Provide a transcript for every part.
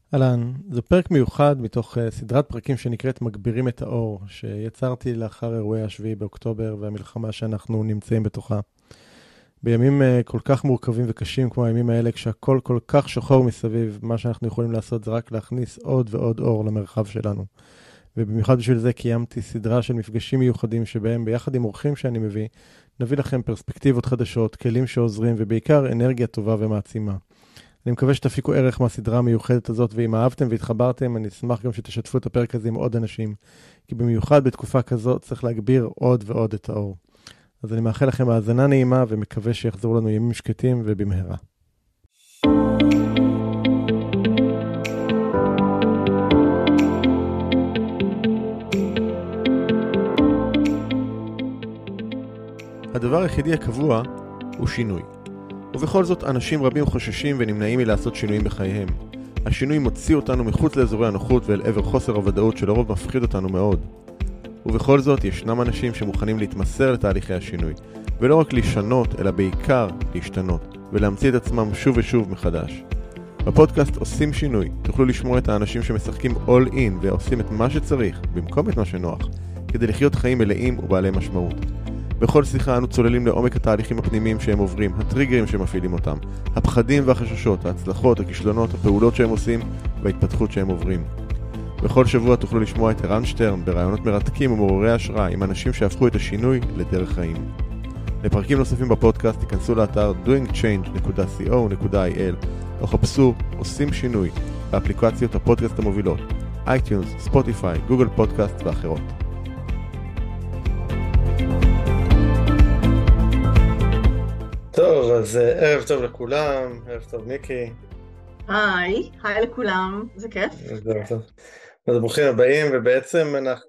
אהלן, זה פרק מיוחד מתוך סדרת פרקים שנקראת מגבירים את האור, שיצרתי לאחר אירועי השביעי באוקטובר והמלחמה שאנחנו נמצאים בתוכה. בימים כל כך מורכבים וקשים כמו הימים האלה, כשהכל כל כך שחור מסביב, מה שאנחנו יכולים לעשות זה רק להכניס עוד ועוד אור למרחב שלנו. ובמיוחד בשביל זה קיימתי סדרה של מפגשים מיוחדים שבהם ביחד עם אורחים שאני מביא, נביא לכם פרספקטיבות חדשות, כלים שעוזרים ובעיקר אנרגיה טובה ומעצימה. אני מקווה שתפיקו ערך מהסדרה המיוחדת הזאת, ואם אהבתם והתחברתם, אני אשמח גם שתשתפו את הפרק הזה עם עוד אנשים, כי במיוחד בתקופה כזאת צריך להגביר עוד ועוד את האור. אז אני מאחל לכם האזנה נעימה, ומקווה שיחזרו לנו ימים שקטים ובמהרה. הדבר היחידי הקבוע הוא שינוי. ובכל זאת, אנשים רבים חוששים ונמנעים מלעשות שינויים בחייהם. השינוי מוציא אותנו מחוץ לאזורי הנוחות ואל עבר חוסר הוודאות שלרוב מפחיד אותנו מאוד. ובכל זאת, ישנם אנשים שמוכנים להתמסר לתהליכי השינוי, ולא רק לשנות, אלא בעיקר להשתנות, ולהמציא את עצמם שוב ושוב מחדש. בפודקאסט עושים שינוי, תוכלו לשמוע את האנשים שמשחקים all in ועושים את מה שצריך, במקום את מה שנוח, כדי לחיות חיים מלאים ובעלי משמעות. בכל שיחה אנו צוללים לעומק התהליכים הפנימיים שהם עוברים, הטריגרים שמפעילים אותם, הפחדים והחששות, ההצלחות, הכישלונות, הפעולות שהם עושים וההתפתחות שהם עוברים. בכל שבוע תוכלו לשמוע את ערן שטרן ברעיונות מרתקים ומעוררי השראה עם אנשים שהפכו את השינוי לדרך חיים. לפרקים נוספים בפודקאסט תיכנסו לאתר doingchange.co.il או חפשו עושים שינוי באפליקציות הפודקאסט המובילות, אייטיונס, ספוטיפיי, גוגל פודקאסט ואחרות. טוב, אז ערב טוב לכולם, ערב טוב מיקי. היי לכולם, זה כיף. אז ברוכים הבאים, ובעצם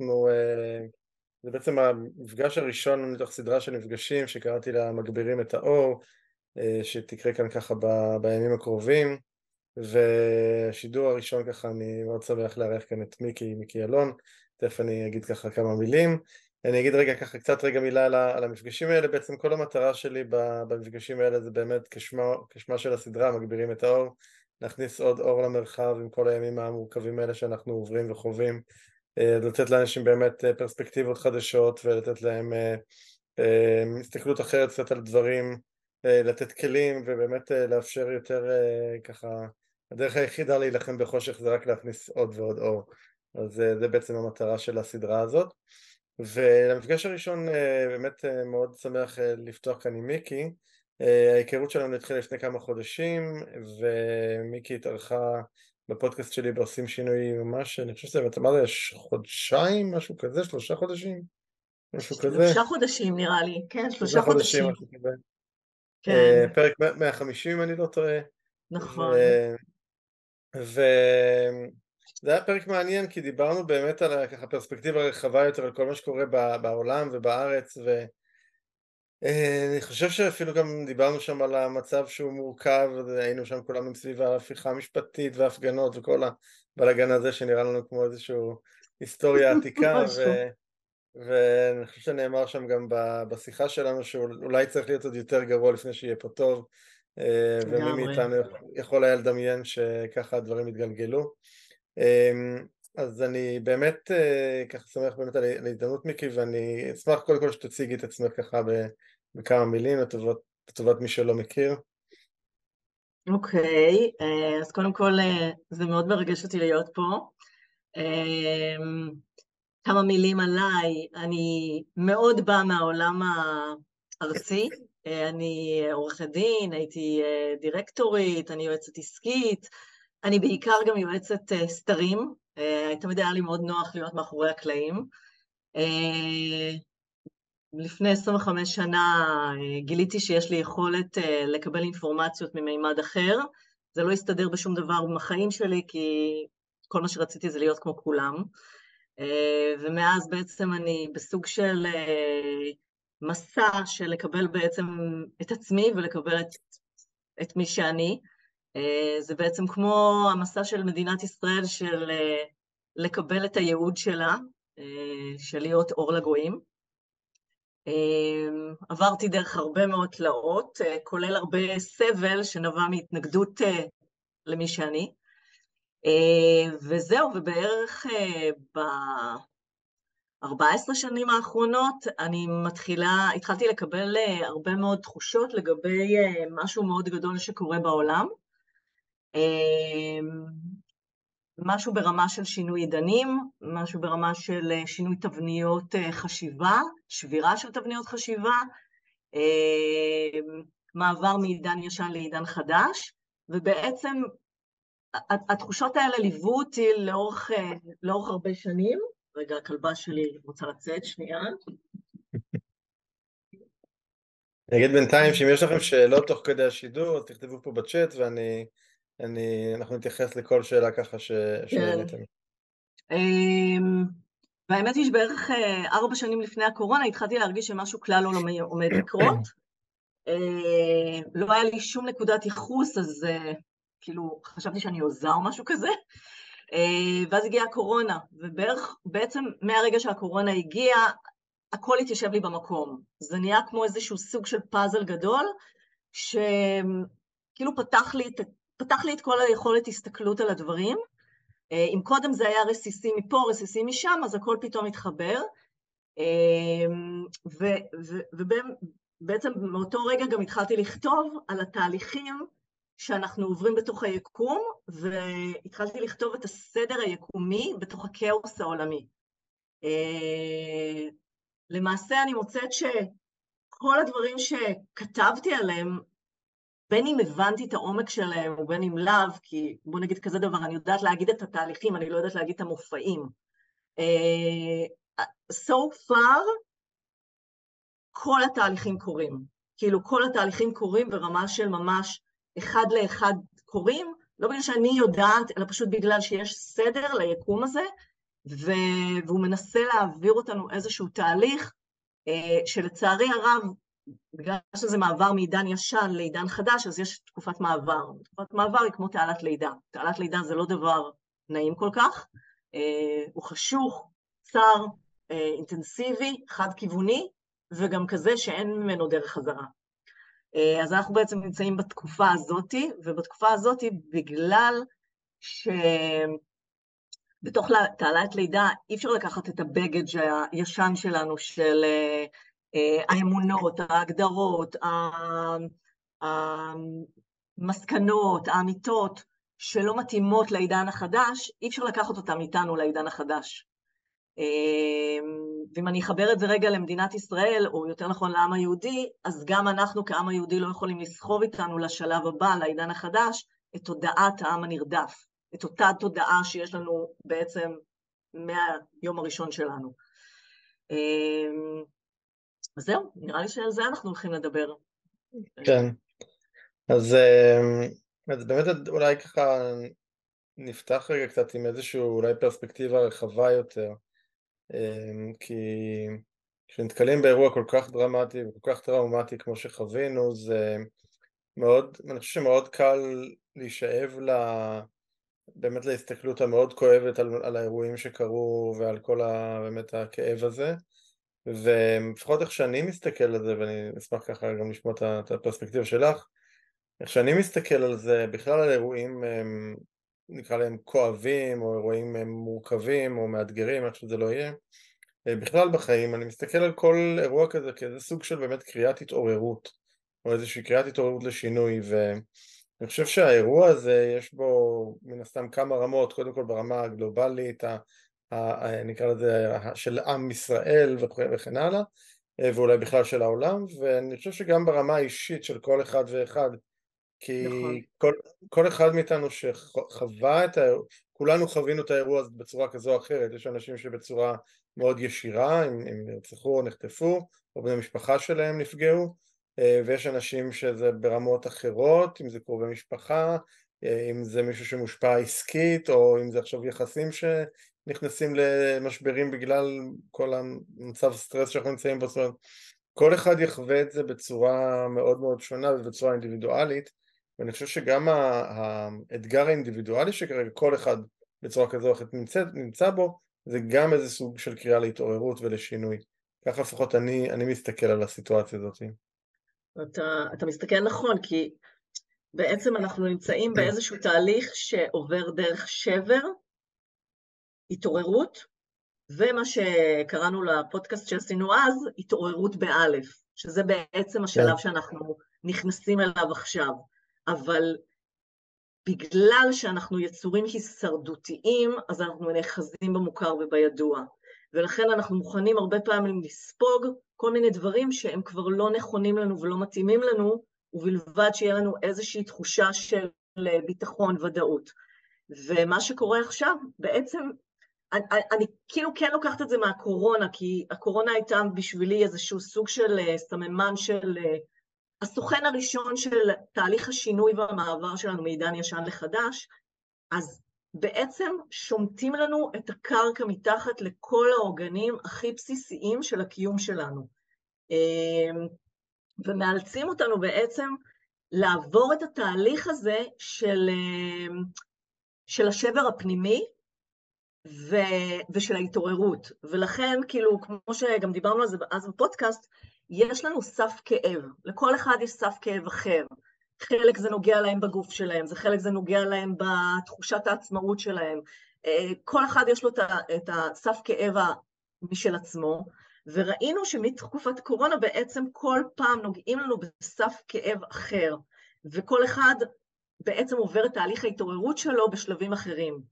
זה בעצם המפגש הראשון מתוך סדרה של מפגשים שקראתי לה מגבירים את האור, שתקרה כאן ככה בימים הקרובים, והשידור הראשון ככה אני מאוד שמח לארח כאן את מיקי אלון, תכף אני אגיד ככה כמה מילים. אני אגיד רגע ככה קצת מילה על המפגשים האלה. בעצם כל המטרה שלי במפגשים האלה זה באמת כשמה של הסדרה, מגבירים את האור, להכניס עוד אור למרחב עם כל הימים המורכבים האלה שאנחנו עוברים וחווים, לתת לאנשים באמת פרספקטיבות חדשות ולתת להם הסתכלות אחרת קצת על דברים, לתת כלים ובאמת לאפשר יותר ככה, הדרך היחידה להילחם בחושך זה רק להכניס עוד ועוד אור. אז זה בעצם המטרה של הסדרה הזאת. ולמפגש הראשון באמת מאוד שמח לפתוח כאן עם מיקי. ההיכרות שלנו התחילה לפני כמה חודשים, ומיקי התארחה בפודקאסט שלי בעושים שינוי ממש, אני חושב שזה מה זה, חודשיים, משהו כזה, 3 חודשים, משהו כזה. 3 חודשים נראה לי, כן, 3 3 חודשים, חודשים. משהו כזה. כן, פרק 150 אם אני לא טועה. נכון. זה היה פרק מעניין כי דיברנו באמת על ככה פרספקטיבה רחבה יותר על כל מה שקורה בעולם ובארץ, אני חושב שאפילו גם דיברנו שם על המצב שהוא מורכב, היינו שם כולנו סביב ההפיכה המשפטית וההפגנות וכל הבלגן הזה שנראה לנו כמו איזושהי היסטוריה עתיקה, משהו. ואני חושב שנאמר שם גם בשיחה שלנו שאולי צריך להיות עוד יותר גרוע לפני שיהיה פה טוב, ומי לגמרי. מאיתנו יכול היה לדמיין שככה הדברים יתגלגלו. אז אני באמת ככה שמח באמת על ההזדמנות מיקי, ואני אשמח קודם כל שתציגי את עצמך ככה בכמה מילים לטובת מי שלא מכיר. אוקיי, אז קודם כל זה מאוד מרגש אותי להיות פה. כמה מילים עליי, אני מאוד באה מהעולם הארצי, אני עורכת דין, הייתי דירקטורית, אני יועצת עסקית, אני בעיקר גם יועצת סתרים, תמיד היה לי מאוד נוח להיות מאחורי הקלעים. לפני 25 שנה גיליתי שיש לי יכולת לקבל אינפורמציות ממימד אחר, זה לא הסתדר בשום דבר בחיים שלי, כי כל מה שרציתי זה להיות כמו כולם, ומאז בעצם אני בסוג של מסע של לקבל בעצם את עצמי ולקבל את מי שאני. זה בעצם כמו המסע של מדינת ישראל של לקבל את הייעוד שלה, של להיות אור לגויים. עברתי דרך הרבה מאוד תלאות, כולל הרבה סבל שנבע מהתנגדות למי שאני. וזהו, ובערך ב-14 שנים האחרונות אני התחלתי לקבל הרבה מאוד תחושות לגבי משהו מאוד גדול שקורה בעולם. משהו ברמה של שינוי עידנים, משהו ברמה של שינוי תבניות חשיבה, שבירה של תבניות חשיבה, מעבר מעידן ישן לעידן חדש, ובעצם התחושות האלה ליוו אותי לאורך הרבה שנים. רגע, הכלבה שלי רוצה לצאת, שנייה. אני אגיד בינתיים שאם יש לכם שאלות תוך כדי השידור, אז תכתבו פה בצ'אט ואנחנו נתייחס לכל שאלה ככה כן. שהעליתם. והאמת היא שבערך 4 שנים לפני הקורונה התחלתי להרגיש שמשהו כלל לא עומד לקרות. לא היה לי שום נקודת ייחוס, אז כאילו חשבתי שאני עוזה או משהו כזה. ואז הגיעה הקורונה, ובערך בעצם מהרגע שהקורונה הגיעה, הכל התיישב לי במקום. זה נהיה כמו איזשהו סוג של פאזל גדול, שכאילו פתח לי את כל היכולת הסתכלות על הדברים. אם קודם זה היה רסיסים מפה, רסיסים משם, אז הכל פתאום התחבר. ובעצם מאותו רגע גם התחלתי לכתוב על התהליכים שאנחנו עוברים בתוך היקום, והתחלתי לכתוב את הסדר היקומי בתוך הכאוס העולמי. למעשה אני מוצאת שכל הדברים שכתבתי עליהם, בין אם הבנתי את העומק שלהם ובין אם לאו, כי בוא נגיד כזה דבר, אני יודעת להגיד את התהליכים, אני לא יודעת להגיד את המופעים. So far, כל התהליכים קורים. כאילו כל התהליכים קורים ברמה של ממש אחד לאחד קורים, לא בגלל שאני יודעת, אלא פשוט בגלל שיש סדר ליקום הזה, והוא מנסה להעביר אותנו איזשהו תהליך, שלצערי הרב, בגלל שזה מעבר מעידן ישן לעידן חדש, אז יש תקופת מעבר. תקופת מעבר היא כמו תעלת לידה. תעלת לידה זה לא דבר נעים כל כך, הוא חשוך, צר, אינטנסיבי, חד-כיווני, וגם כזה שאין ממנו דרך חזרה. אז אנחנו בעצם נמצאים בתקופה הזאת, ובתקופה הזאת בגלל שבתוך תעלת לידה אי אפשר לקחת את הבגד הישן שלנו של האמונות, ההגדרות, המסקנות, האמיתות שלא מתאימות לעידן החדש, אי אפשר לקחת אותם איתנו לעידן החדש. ואם אני אחבר את זה רגע למדינת ישראל, או יותר נכון לעם היהודי, אז גם אנחנו כעם היהודי לא יכולים לסחוב איתנו לשלב הבא, לעידן החדש, את תודעת העם הנרדף, את אותה תודעה שיש לנו בעצם מהיום הראשון שלנו. אז זהו, נראה לי שעל זה אנחנו הולכים לדבר. כן, אז באמת אולי ככה נפתח רגע קצת עם איזושהי אולי פרספקטיבה רחבה יותר, כי כשנתקלים באירוע כל כך דרמטי וכל כך טראומטי כמו שחווינו, זה מאוד, אני חושב שמאוד קל להישאב באמת להסתכלות המאוד כואבת על האירועים שקרו ועל כל באמת הכאב הזה, ולפחות איך שאני מסתכל על זה, ואני אשמח ככה גם לשמוע את הפרספקטיבה שלך, איך שאני מסתכל על זה, בכלל על אירועים, נקרא להם כואבים, או אירועים מורכבים, או מאתגרים, איך שזה לא יהיה, בכלל בחיים, אני מסתכל על כל אירוע כזה כאיזה סוג של באמת קריאת התעוררות, או איזושהי קריאת התעוררות לשינוי, ואני חושב שהאירוע הזה יש בו מן הסתם כמה רמות, קודם כל ברמה הגלובלית, נקרא לזה של עם ישראל וכן הלאה, ואולי בכלל של העולם, ואני חושב שגם ברמה האישית של כל אחד ואחד, כי נכון. כל אחד מאיתנו שחווה כולנו חווינו את האירוע הזה בצורה כזו או אחרת, יש אנשים שבצורה מאוד ישירה, הם נרצחו או נחטפו, או בני המשפחה שלהם נפגעו, ויש אנשים שזה ברמות אחרות, אם זה קרובי משפחה, אם זה מישהו שמושפע עסקית, או אם זה עכשיו יחסים שנכנסים למשברים בגלל כל המצב סטרס שאנחנו נמצאים בו, כל אחד יחווה את זה בצורה מאוד מאוד שונה ובצורה אינדיבידואלית, ואני חושב שגם האתגר האינדיבידואלי שכרגע כל אחד בצורה כזו או אחרת נמצא בו, זה גם איזה סוג של קריאה להתעוררות ולשינוי. ככה לפחות אני מסתכל על הסיטואציה הזאת. אתה מסתכל נכון, כי בעצם אנחנו נמצאים באיזשהו תהליך שעובר דרך שבר, התעוררות, ומה שקראנו לפודקאסט שעשינו אז, התעוררות באלף, שזה בעצם השלב כן. שאנחנו נכנסים אליו עכשיו. אבל בגלל שאנחנו יצורים הישרדותיים, אז אנחנו נאחזים במוכר ובידוע. ולכן אנחנו מוכנים הרבה פעמים לספוג כל מיני דברים שהם כבר לא נכונים לנו ולא מתאימים לנו, ובלבד שיהיה לנו איזושהי תחושה של ביטחון, ודאות. ומה שקורה עכשיו, בעצם, אני כאילו כן לוקחת את זה מהקורונה, כי הקורונה הייתה בשבילי איזשהו סוג של סממן של הסוכן הראשון של תהליך השינוי והמעבר שלנו מעידן ישן לחדש, אז בעצם שומטים לנו את הקרקע מתחת לכל העוגנים הכי בסיסיים של הקיום שלנו. ומאלצים אותנו בעצם לעבור את התהליך הזה של השבר הפנימי ושל ההתעוררות. ולכן, כאילו, כמו שגם דיברנו על זה אז בפודקאסט, יש לנו סף כאב. לכל אחד יש סף כאב אחר. חלק זה נוגע להם בגוף שלהם, חלק זה נוגע להם בתחושת העצמאות שלהם. כל אחד יש לו את הסף כאב משל עצמו, וראינו שמתקופת קורונה בעצם כל פעם נוגעים לנו בסף כאב אחר, וכל אחד בעצם עובר את תהליך ההתעוררות שלו בשלבים אחרים.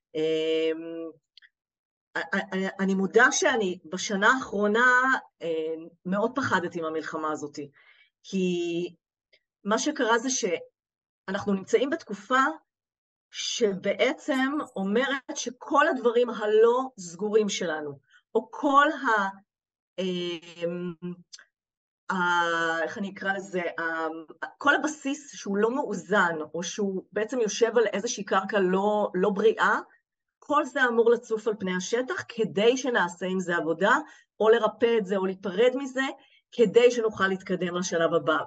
אני מודה שאני בשנה האחרונה מאוד פחדתי מהמלחמה הזאת, כי מה שקרה זה שאנחנו נמצאים בתקופה שבעצם אומרת שכל הדברים הלא סגורים שלנו, או כל איך אני אקרא לזה, כל הבסיס שהוא לא מאוזן, או שהוא בעצם יושב על איזושהי קרקע לא בריאה, כל זה אמור לצוף על פני השטח, כדי שנעשה עם זה עבודה, או לרפא את זה, או להיפרד מזה, כדי שנוכל להתקדם לשלב הבא.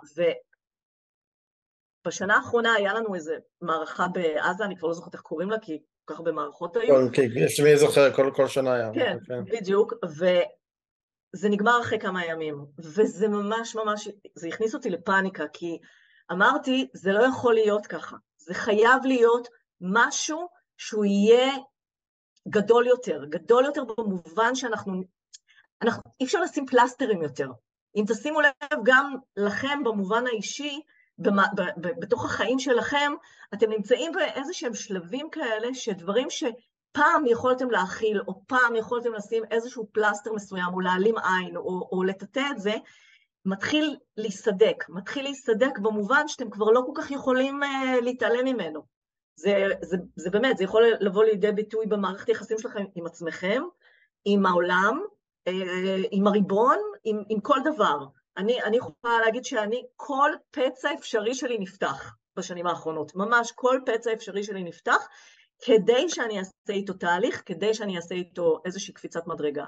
ובשנה האחרונה היה לנו איזו מערכה בעזה, אני כבר לא זוכרת איך קוראים לה, כי כל כך הרבה מערכות היו. יש מי זוכר, כל שנה היה. כן, בדיוק, וזה נגמר אחרי כמה ימים, וזה ממש, זה הכניס אותי לפאניקה, כי אמרתי, זה לא יכול להיות ככה, זה חייב להיות משהו שהוא יהיה גדול יותר במובן שאנחנו, אי אפשר לשים פלסטרים יותר. אם תשימו לב גם לכם במובן האישי, בתוך החיים שלכם, אתם נמצאים באיזשהם שלבים כאלה, שדברים שפעם יכולתם להכיל, או פעם יכולתם לשים איזשהו פלסטר מסוים, או להעלים עין, או לטאטא את זה, מתחיל להיסדק במובן שאתם כבר לא כל כך יכולים להתעלם ממנו. זה באמת, זה יכול לבוא לידי ביטוי במערכת היחסים שלכם עם עצמכם, עם העולם, עם הריבון, עם כל דבר. אני יכולה להגיד כל פצע אפשרי שלי נפתח בשנים האחרונות, ממש כל פצע אפשרי שלי נפתח, כדי שאני אעשה איתו תהליך, כדי שאני אעשה איתו איזושהי קפיצת מדרגה.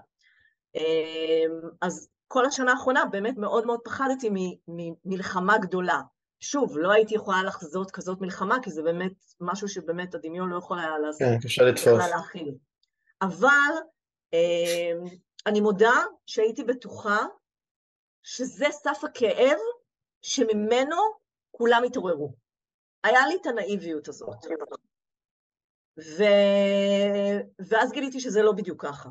אז כל השנה האחרונה באמת מאוד מאוד פחדתי ממלחמה גדולה. שוב, לא הייתי יכולה לחזות כזאת מלחמה, כי זה באמת משהו שבאמת הדמיון לא יכול היה לעשות. כן, קשה לתפוס. אבל אני מודה שהייתי בטוחה שזה סף הכאב שממנו כולם התעוררו. היה לי את הנאיביות הזאת. ואז גיליתי שזה לא בדיוק ככה.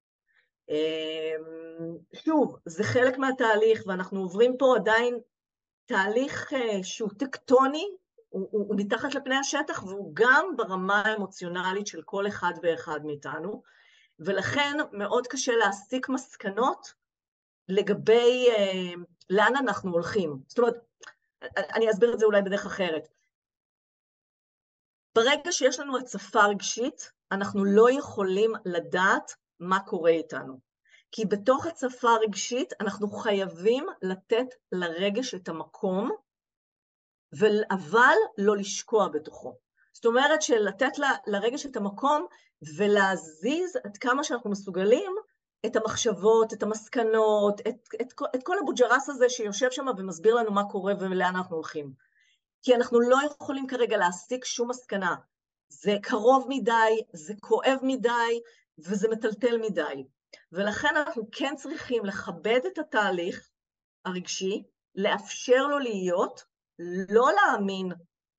שוב, זה חלק מהתהליך, ואנחנו עוברים פה עדיין תהליך שהוא טקטוני, הוא מתחת לפני השטח, והוא גם ברמה האמוציונלית של כל אחד ואחד מאיתנו, ולכן מאוד קשה להסיק מסקנות לגבי לאן אנחנו הולכים. זאת אומרת, אני אסביר את זה אולי בדרך אחרת. ברגע שיש לנו הצפה רגשית, אנחנו לא יכולים לדעת מה קורה איתנו. כי בתוך הצפה רגשית אנחנו חייבים לתת לרגש את המקום, אבל לא לשקוע בתוכו. זאת אומרת שלתת לרגש את המקום ולהזיז עד כמה שאנחנו מסוגלים את המחשבות, את המסקנות, את כל הבוג'רס הזה שיושב שם ומסביר לנו מה קורה ולאן אנחנו הולכים. כי אנחנו לא יכולים כרגע להסיק שום מסקנה. זה קרוב מדי, זה כואב מדי, וזה מטלטל מדי. ולכן אנחנו כן צריכים לכבד את התהליך הרגשי, לאפשר לו להיות, לא להאמין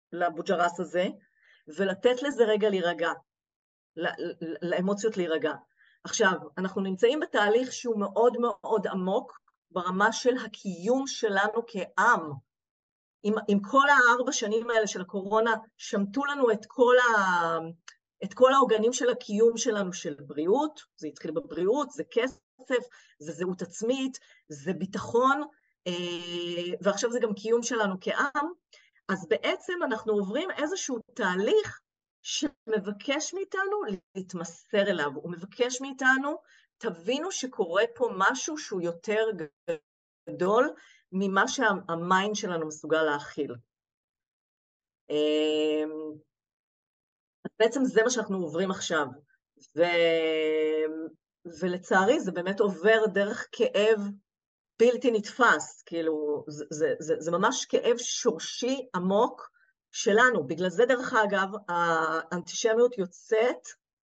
לבוג'רס הזה, ולתת לזה רגע להירגע, לאמוציות להירגע. עכשיו, אנחנו נמצאים בתהליך שהוא מאוד מאוד עמוק, ברמה של הקיום שלנו כעם. עם כל 4 שנים האלה של הקורונה, שמטו לנו את כל העוגנים של הקיום שלנו של בריאות, זה התחיל בבריאות, זה כסף, זה זהות עצמית, זה ביטחון, ועכשיו זה גם קיום שלנו כעם, אז בעצם אנחנו עוברים איזשהו תהליך שמבקש מאיתנו להתמסר אליו, הוא מבקש מאיתנו, תבינו שקורה פה משהו שהוא יותר גדול ממה שהמיינד שלנו מסוגל להכיל. בעצם זה מה שאנחנו עוברים עכשיו, ולצערי זה באמת עובר דרך כאב בלתי נתפס, כאילו זה ממש כאב שורשי עמוק שלנו, בגלל זה דרך אגב האנטישמיות יוצאת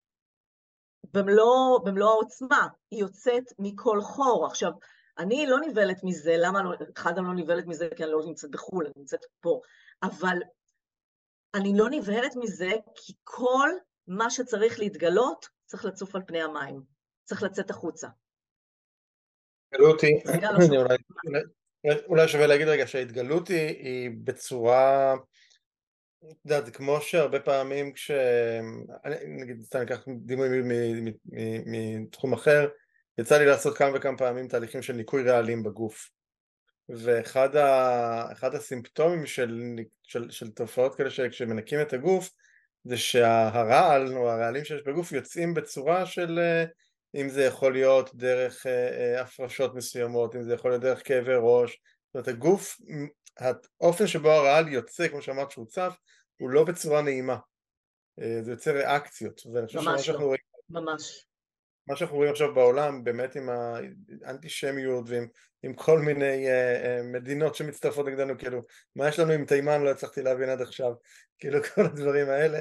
במלוא העוצמה, היא יוצאת מכל חור. עכשיו, אני לא נבלת מזה, למה אחד אני לא נבלת מזה? כי אני לא נמצאת בחו"ל, אני נמצאת פה, אבל אני לא נבהלת מזה, כי כל מה שצריך להתגלות, צריך לצוף על פני המים, צריך לצאת החוצה. ההתגלות אולי שווה להגיד רגע שההתגלות היא בצורה, זה כמו שהרבה פעמים נגיד, אני אקח דימוי מתחום אחר, יצא לי לעשות כמה וכמה פעמים תהליכים של ניקוי רעלים בגוף, ואחד הסימפטומים של תופעות כאלה שכשמנקים את הגוף, זה שהרעל או הרעלים שיש בגוף יוצאים בצורה של, אם זה יכול להיות דרך הפרשות מסוימות, אם זה יכול להיות דרך כאבי ראש, זאת אומרת הגוף, האופן שבו הרעל יוצא, כמו שאמרת שהוא צף, הוא לא בצורה נעימה, זה יוצר ריאקציות, ואני חושב שמה שאנחנו רואים, ממש. מה שאנחנו רואים עכשיו בעולם, באמת עם האנטישמיות ועם כל מיני מדינות שמצטרפות נגדנו, כאילו, מה יש לנו עם תימן, לא הצלחתי להבין עד עכשיו, כאילו כל הדברים האלה,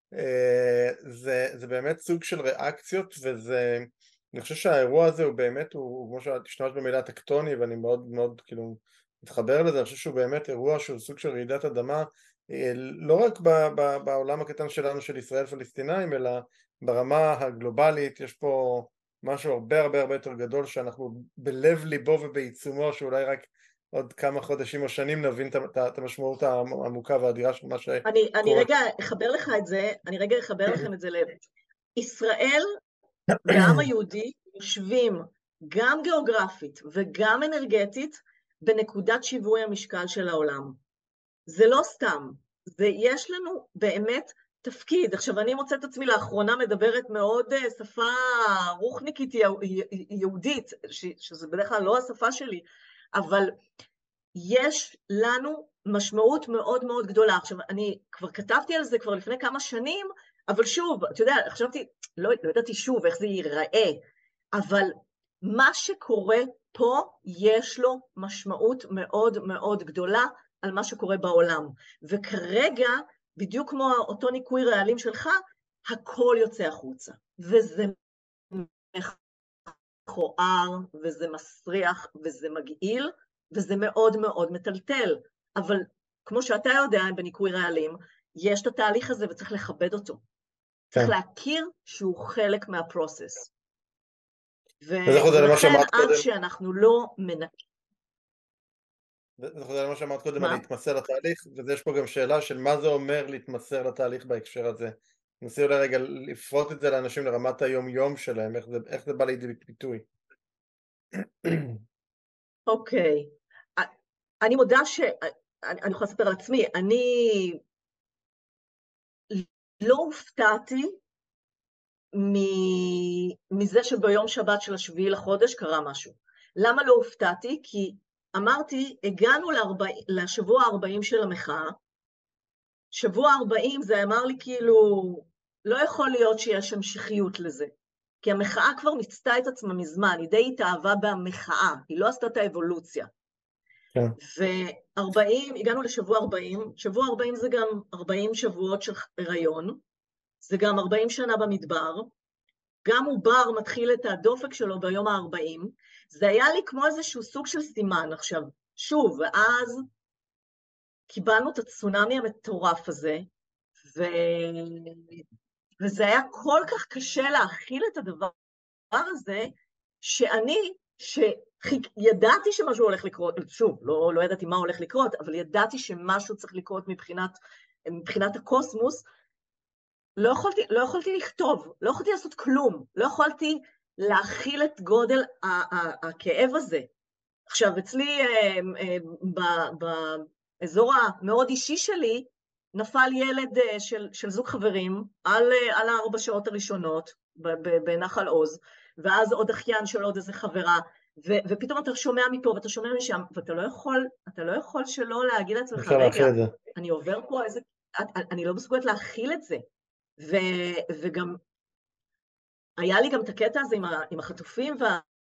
זה באמת סוג של ריאקציות, אני חושב שהאירוע הזה הוא באמת, הוא כמו שאת השתמשת במילה טקטוני, ואני מאוד מאוד כאילו מתחבר לזה, אני חושב שהוא באמת אירוע שהוא סוג של רעידת אדמה, לא רק בעולם הקטן שלנו של ישראל פלסטינאים, אלא ברמה הגלובלית. יש פה משהו הרבה הרבה הרבה יותר גדול שאנחנו בלב ליבו ובעיצומו, שאולי רק עוד כמה חודשים או שנים נבין את המשמעות העמוקה והאדירה של מה שקורה. אני רגע אחבר לך את זה, אני רגע אחבר לכם את זה ישראל והעם היהודי יושבים גם גיאוגרפית וגם אנרגטית בנקודת שיווי המשקל של העולם. זה לא סתם, יש לנו באמת תפקיד. עכשיו, אני מוצאת עצמי לאחרונה מדברת מאוד שפה רוחניקית יהודית, שזה בדרך כלל לא השפה שלי, אבל יש לנו משמעות מאוד מאוד גדולה. עכשיו, אני כבר כתבתי על זה כבר לפני כמה שנים, אבל שוב, אתה יודע, חשבתי, לא ידעתי שוב איך זה ייראה, אבל מה שקורה פה יש לו משמעות מאוד מאוד גדולה על מה שקורה בעולם. וכרגע, בדיוק כמו אותו ניקוי רעלים שלך, הכל יוצא החוצה. וזה מכוער, וזה מסריח, וזה מגעיל, וזה מאוד מאוד מטלטל. אבל כמו שאתה יודע, בניקוי רעלים, יש את התהליך הזה וצריך לכבד אותו. צריך להכיר שהוא חלק מהפרוסס. ולכן עד שאנחנו לא מנקים. זה חוזר למה שאמרת קודם, על להתמסר לתהליך, ויש פה גם שאלה של מה זה אומר להתמסר לתהליך בהקשר הזה. נסי אולי רגע לפרוט את זה לאנשים לרמת היום-יום שלהם, איך זה בא לידי ביטוי. אוקיי. אני מודה אני יכולה לספר על עצמי, אני לא הופתעתי מזה שביום שבת של 7 לחודש קרה משהו. למה לא הופתעתי? כי אמרתי, הגענו לשבוע 40 של המחאה, שבוע 40 זה אמר לי כאילו, לא יכול להיות שיש המשכיות לזה, כי המחאה כבר ניצתה את עצמה מזמן, היא די התאהבה במחאה, היא לא עשתה את האבולוציה. ו-40, הגענו לשבוע 40, שבוע 40 זה גם 40 שבועות של הריון, זה גם 40 שנה במדבר, גם עובר מתחיל את הדופק שלו ביום ה-40, זה היה לי כמו איזשהו סוג של סימן עכשיו, שוב, ואז קיבלנו את הצונמי המטורף הזה, וזה היה כל כך קשה להכיל את הדבר הזה, שידעתי שמשהו הולך לקרות, שוב, לא ידעתי מה הולך לקרות, אבל ידעתי שמשהו צריך לקרות מבחינת הקוסמוס, לא יכולתי לכתוב, לא יכולתי לעשות כלום, לא יכולתי להכיל את גודל הכאב הזה. עכשיו, אצלי, באזור המאוד אישי שלי, נפל ילד של זוג חברים על 4 שעות הראשונות בנחל עוז, ואז עוד אחיין של עוד איזה חברה, ופתאום אתה שומע מפה ואתה שומע משם, ואתה לא יכול שלא להגיד לעצמך, רגע, אני עובר פה אני לא מסוגלת להכיל את זה. וגם, היה לי גם את הקטע הזה עם החטופים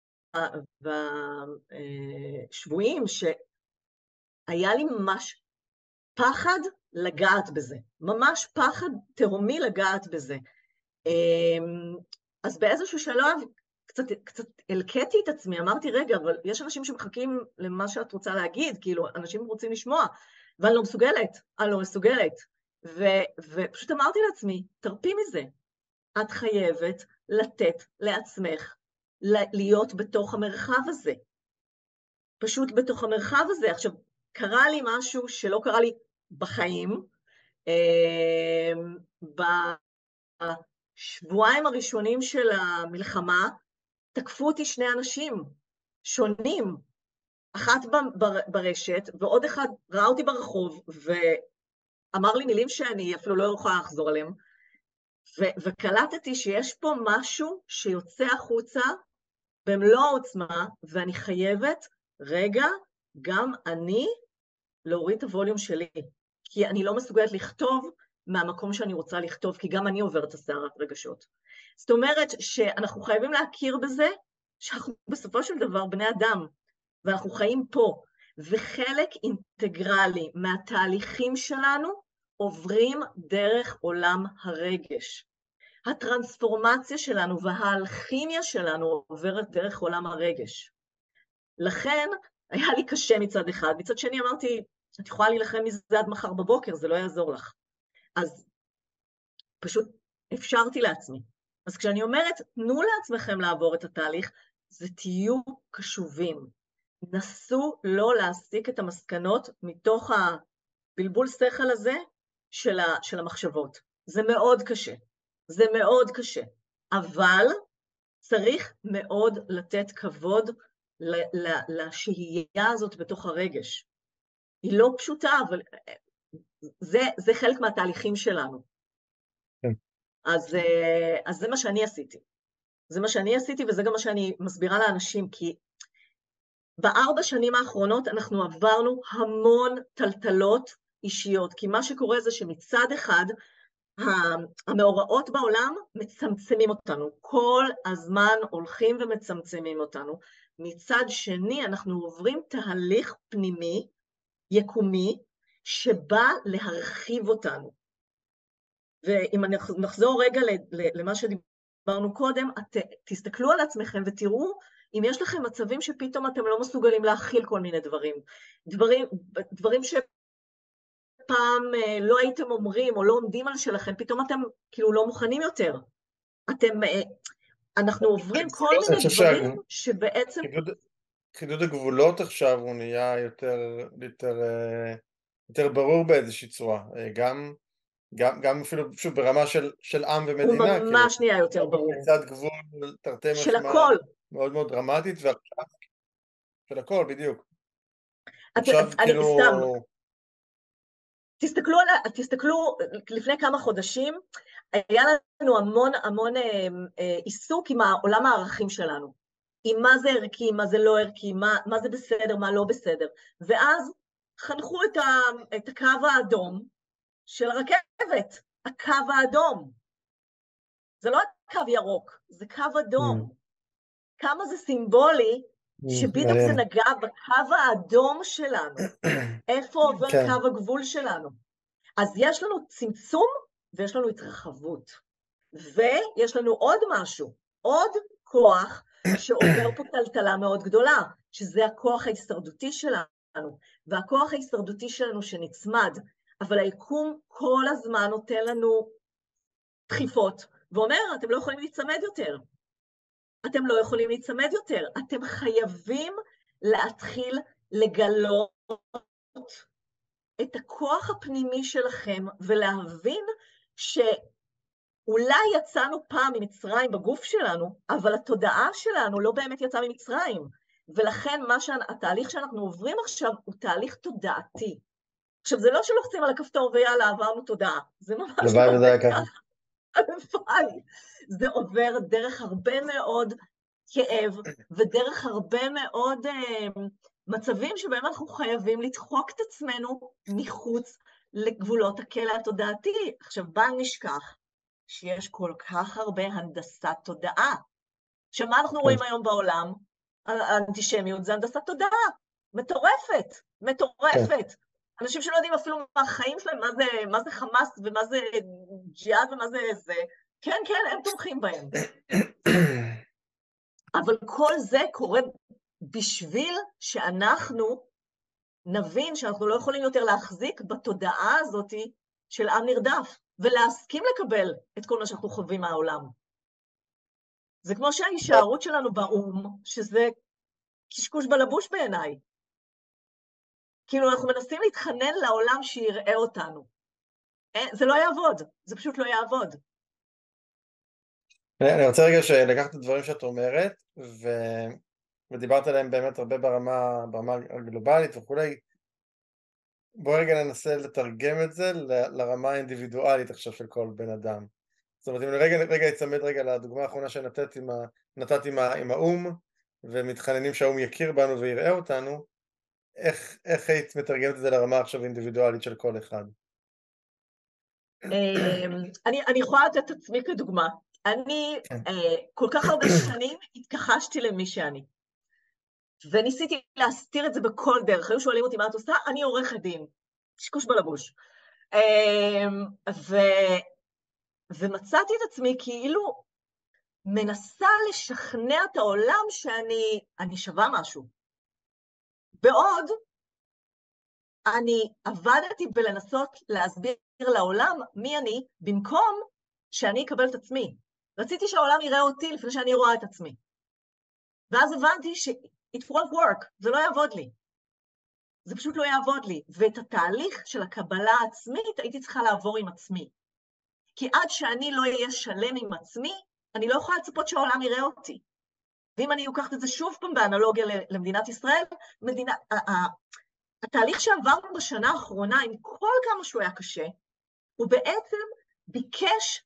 והשבויים, שהיה לי ממש פחד לגעת בזה, ממש פחד תהומי לגעת בזה. אז באיזשהו שלב קצת הלקטתי את עצמי, אמרתי, רגע, אבל יש אנשים שמחכים למה שאת רוצה להגיד, כאילו, אנשים רוצים לשמוע, ואני לא מסוגלת, ופשוט אמרתי לעצמי, תרפי מזה, את חייבת לתת לעצמך להיות בתוך המרחב הזה, פשוט בתוך המרחב הזה. עכשיו, קרה לי משהו שלא קרה לי בחיים, בשבועיים הראשונים של המלחמה, תקפו אותי 2 אנשים שונים, אחת ברשת, ועוד אחד ראה אותי ברחוב, ואמר לי מילים שאני אפילו לא יכולה לחזור עליהם, וקלטתי שיש פה משהו שיוצא החוצה במלוא העוצמה, ואני חייבת, רגע, גם אני להוריד את הווליום שלי, כי אני לא מסוגלת לכתוב מהמקום שאני רוצה לכתוב, כי גם אני עוברת הסערת רגשות. זאת אומרת שאנחנו חייבים להכיר בזה, שאנחנו בסופו של דבר בני אדם, ואנחנו חיים פה, וחלק אינטגרלי מהתהליכים שלנו עוברים דרך עולם הרגש. הטרנספורמציה שלנו והאלכימיה שלנו עוברת דרך עולם הרגש. לכן היה לי קשה מצד אחד, מצד שני אמרתי, את יכולה להילחם מזה עד מחר בבוקר, זה לא יעזור לך. אז פשוט אפשרתי לעצמי. אז כשאני אומרת, תנו לעצמכם לעבור את התהליך, זה תהיו קשובים. נסו לא להסיק את המסקנות מתוך הבלבול שכל הזה של המחשבות. זה מאוד קשה. זה מאוד קשה. אבל צריך מאוד לתת כבוד לשהייה הזאת בתוך הרגש. היא לא פשוטה, אבל זה חלק מהתהליכים שלנו. כן. אז זה מה שאני עשיתי. זה מה שאני עשיתי, וזה גם מה שאני מסבירה לאנשים, כי ב4 שנים האחרונות אנחנו עברנו המון טלטלות אישיות, כי מה שקורה זה שמצד אחד, המאורעות בעולם מצמצמים אותנו, כל הזמן הולכים ומצמצמים אותנו. מצד שני, אנחנו עוברים תהליך פנימי, יקומי, שבא להרחיב אותנו. ואם נחזור רגע למה שדיברנו קודם, תסתכלו על עצמכם ותראו אם יש לכם מצבים שפתאום אתם לא מסוגלים להכיל כל מיני דברים שפעם לא הייתם אומרים או לא עומדים על שלכם, פתאום אתם כאילו לא מוכנים יותר. אנחנו עוברים כל מיני דברים שבעצם... חידוד הגבולות עכשיו הוא נהיה יותר ברור באיזושהי צורה, גם אפילו שוב ברמה של עם ומדינה, הוא ממש נהיה יותר ברור. מצד גבול תרתי של משמע הכל. מאוד מאוד דרמטית, ועכשיו של הכל בדיוק. עכשיו כאילו... תסתכלו, לפני כמה חודשים, היה לנו המון עיסוק עם עולם הערכים שלנו. עם מה זה ערכי, מה זה לא ערכי, מה זה בסדר, מה לא בסדר. ואז חנכו את הקו האדום של הרכבת, הקו האדום. זה לא הקו ירוק, זה קו אדום. כמה זה סימבולי שבדיוק זה נגע בקו האדום שלנו. איפה עובר קו הגבול שלנו? אז יש לנו צמצום ויש לנו התרחבות. ויש לנו עוד משהו, עוד כוח שעובר פה טלטלה מאוד גדולה, שזה הכוח ההישרדותי שלנו. והכוח ההישרדותי שלנו שנצמד, אבל היקום כל הזמן נותן לנו דחיפות, ואומר, אתם לא יכולים להצמד יותר. אתם לא יכולים להצמד יותר. אתם חייבים להתחיל לגלות את הכוח הפנימי שלכם, ולהבין שאולי יצאנו פעם ממצרים בגוף שלנו, אבל התודעה שלנו לא באמת יצאה ממצרים. ולכן התהליך שאנחנו עוברים עכשיו הוא תהליך תודעתי. עכשיו, זה לא שלוחצים על הכפתור ויאללה, עברנו תודעה. זה ממש הלוואי לא וזה היה עובד ככה. ככה. הלוואי. זה עובר דרך הרבה מאוד כאב, ודרך הרבה מאוד מצבים שבהם אנחנו חייבים לדחוק את עצמנו מחוץ לגבולות הכלא התודעתי. עכשיו, בל נשכח שיש כל כך הרבה הנדסת תודעה. עכשיו, מה אנחנו רואים היום בעולם? האנטישמיות זה הנדסת תודעה. מטורפת, מטורפת. אנשים שלא יודעים אפילו מה החיים שלהם, מה זה חמאס ומה זה ג'יהאד ומה זה זה. כן, כן, הם תומכים בהם. אבל כל זה קורה בשביל שאנחנו נבין שאנחנו לא יכולים יותר להחזיק בתודעה הזאת של עם נרדף, ולהסכים לקבל את כל מה שאנחנו חווים מהעולם. זה כמו שההישארות שלנו באום, שזה קשקוש בלבוש בעיניי. כאילו אנחנו מנסים להתחנן לעולם שיראה אותנו. זה לא יעבוד, זה פשוט לא יעבוד. אני רוצה רגע לקחת את הדברים שאת אומרת, ודיברת עליהם באמת הרבה ברמה הגלובלית וכולי. בואי רגע ננסה לתרגם את זה לרמה האינדיבידואלית עכשיו של כל בן אדם. זאת אומרת, אם רגע יצמד רגע לדוגמה האחרונה שנתת עם האום, ומתחננים שהאום יכיר בנו ויראה אותנו, איך היית מתרגמת את זה לרמה עכשיו אינדיבידואלית של כל אחד? אני יכולה לתת את עצמי כדוגמה. אני כל כך הרבה שנים התכחשתי למי שאני. וניסיתי להסתיר את זה בכל דרך. היו שואלים אותי מה את עושה? אני עורכת דין. שקוש בלבוש. ומצאתי את עצמי כאילו מנסה לשכנע את העולם שאני שווה משהו. בעוד אני עבדתי בלנסות להסביר לעולם מי אני, במקום שאני אקבל את עצמי. רציתי שהעולם יראה אותי לפני שאני רואה את עצמי. ואז הבנתי it won't work, זה לא יעבוד לי. זה פשוט לא יעבוד לי. ואת התהליך של הקבלה העצמית הייתי צריכה לעבור עם עצמי. כי עד שאני לא אהיה שלם עם עצמי, אני לא יכולה לצפות שהעולם יראה אותי. ואם אני לוקחת את זה שוב פעם באנלוגיה למדינת ישראל, התהליך שעברנו בשנה האחרונה, עם כל כמה שהוא היה קשה, הוא בעצם ביקש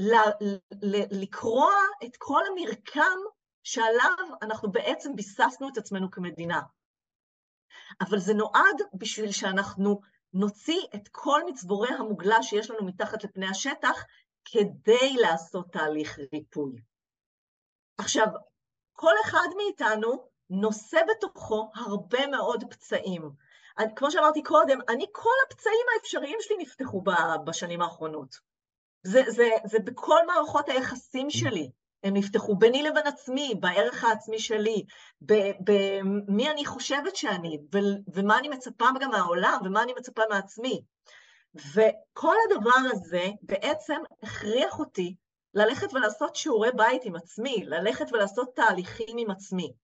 לקרוע את כל המרקם שעליו אנחנו בעצם ביססנו את עצמנו כמדינה. אבל זה נועד בשביל שאנחנו נוציא את כל מצבורי המוגלה שיש לנו מתחת לפני השטח, כדי לעשות תהליך ריפוי. עכשיו, כל אחד מאיתנו נושא בתוכו הרבה מאוד פצעים. כמו שאמרתי קודם, כל הפצעים האפשריים שלי נפתחו בשנים האחרונות. זה בכל מערכות היחסים שלי. הם נפתחו ביני לבין עצמי, בערך העצמי שלי, במי אני חושבת שאני, ומה אני מצפה גם מהעולם, ומה אני מצפה מעצמי. וכל הדבר הזה בעצם הכריח אותי ללכת ולעשות שיעורי בית עם עצמי, ללכת ולעשות תהליכים עם עצמי.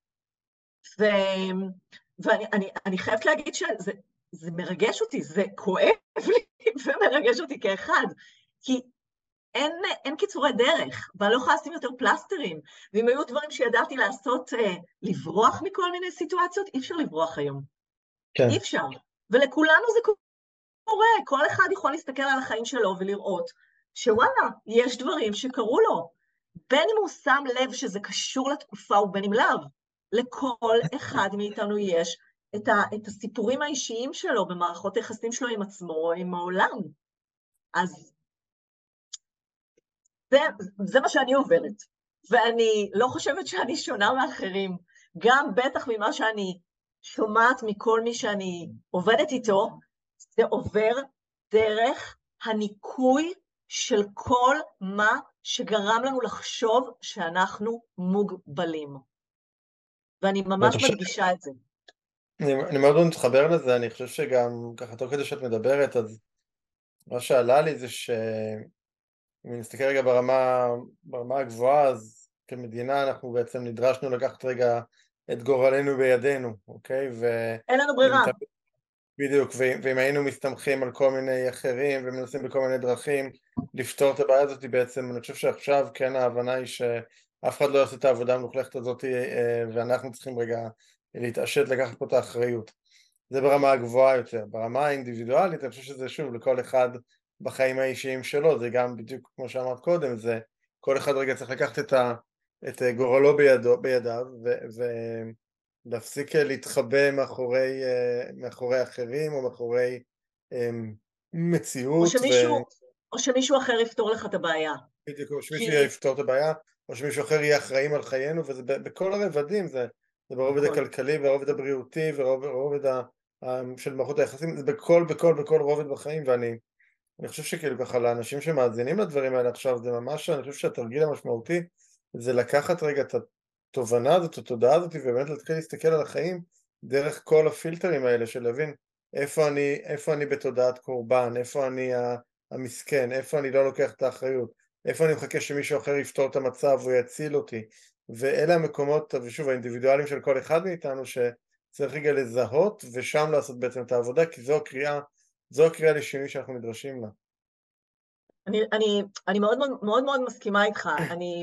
ואני חייבת להגיד שזה מרגש אותי, זה כואב לי ומרגש אותי כאחד, כי אין קיצורי דרך, ואני לא יכולה לשים יותר פלסטרים, ואם היו דברים שידעתי לעשות, לברוח מכל מיני סיטואציות, אי אפשר לברוח היום. כן. אי אפשר. ולכולנו זה קורה, כל אחד יכול להסתכל על החיים שלו ולראות שוואלה, יש דברים שקרו לו, בין אם הוא שם לב שזה קשור לתקופה ובין אם לאו, לכל אחד מאיתנו יש את הסיפורים האישיים שלו במערכות היחסים שלו עם עצמו או עם העולם. אז זה מה שאני עוברת, ואני לא חושבת שאני שונה מאחרים, גם בטח ממה שאני שומעת מכל מי שאני עובדת איתו, זה עובר דרך הניקוי של כל מה שגרם לנו לחשוב שאנחנו מוגבלים. ואני ממש מדגישה את זה. אני מאוד מאוד מתחבר לזה, אני חושב שגם ככה תוך כדי שאת מדברת, אז מה שעלה לי זה שאם נסתכל רגע ברמה הגבוהה, אז כמדינה אנחנו בעצם נדרשנו לקחת רגע את גורלנו בידינו, אוקיי? אין לנו ואם ברירה. בדיוק, ואם היינו מסתמכים על כל מיני אחרים ומנסים בכל מיני דרכים לפתור את הבעיה הזאת, בעצם אני חושב שעכשיו כן ההבנה היא שאף אחד לא יעשה את העבודה המלוכלכת הזאת, ואנחנו צריכים רגע להתעשת לקחת פה את האחריות. זה ברמה הגבוהה יותר. ברמה האינדיבידואלית אני חושב שזה שוב לכל אחד בחיים האישיים שלו, זה גם בדיוק כמו שאמרת קודם, זה כל אחד רגע צריך לקחת את גורלו בידיו ולהפסיק להתחבא מאחורי אחרים או מאחורי או מציאות, שמישהו אחר יפתור לך את הבעיה. בדיוק, או שמישהו כי יפתור את הבעיה, או שמישהו אחר יהיה אחראים על חיינו, וזה בכל הרבדים, זה ברובד בכל. הכלכלי, ברובד הבריאותי, ברובד של מערכות היחסים, זה בכל רובד בחיים, ואני חושב שכאילו ככה לאנשים שמאזינים לדברים האלה עכשיו, זה ממש, אני חושב שהתרגיל המשמעותי, זה לקחת רגע את התובנה הזאת, התודעה הזאת, ובאמת להתחיל להסתכל על החיים, דרך כל הפילטרים האלה, של להבין איפה אני בתודעת קורבן, איפה אני המסכן, איפה אני לא לוקח את האחריות, איפה אני מחכה שמישהו אחר יפתור את המצב או יציל אותי, ואלה המקומות, ושוב, האינדיבידואלים של כל אחד מאיתנו, שצריך רגע לזהות, ושם לעשות בעצם את העבודה, כי זו הקריאה לשינוי שאנחנו נדרשים לה. אני מאוד מאוד מאוד מסכימה איתך.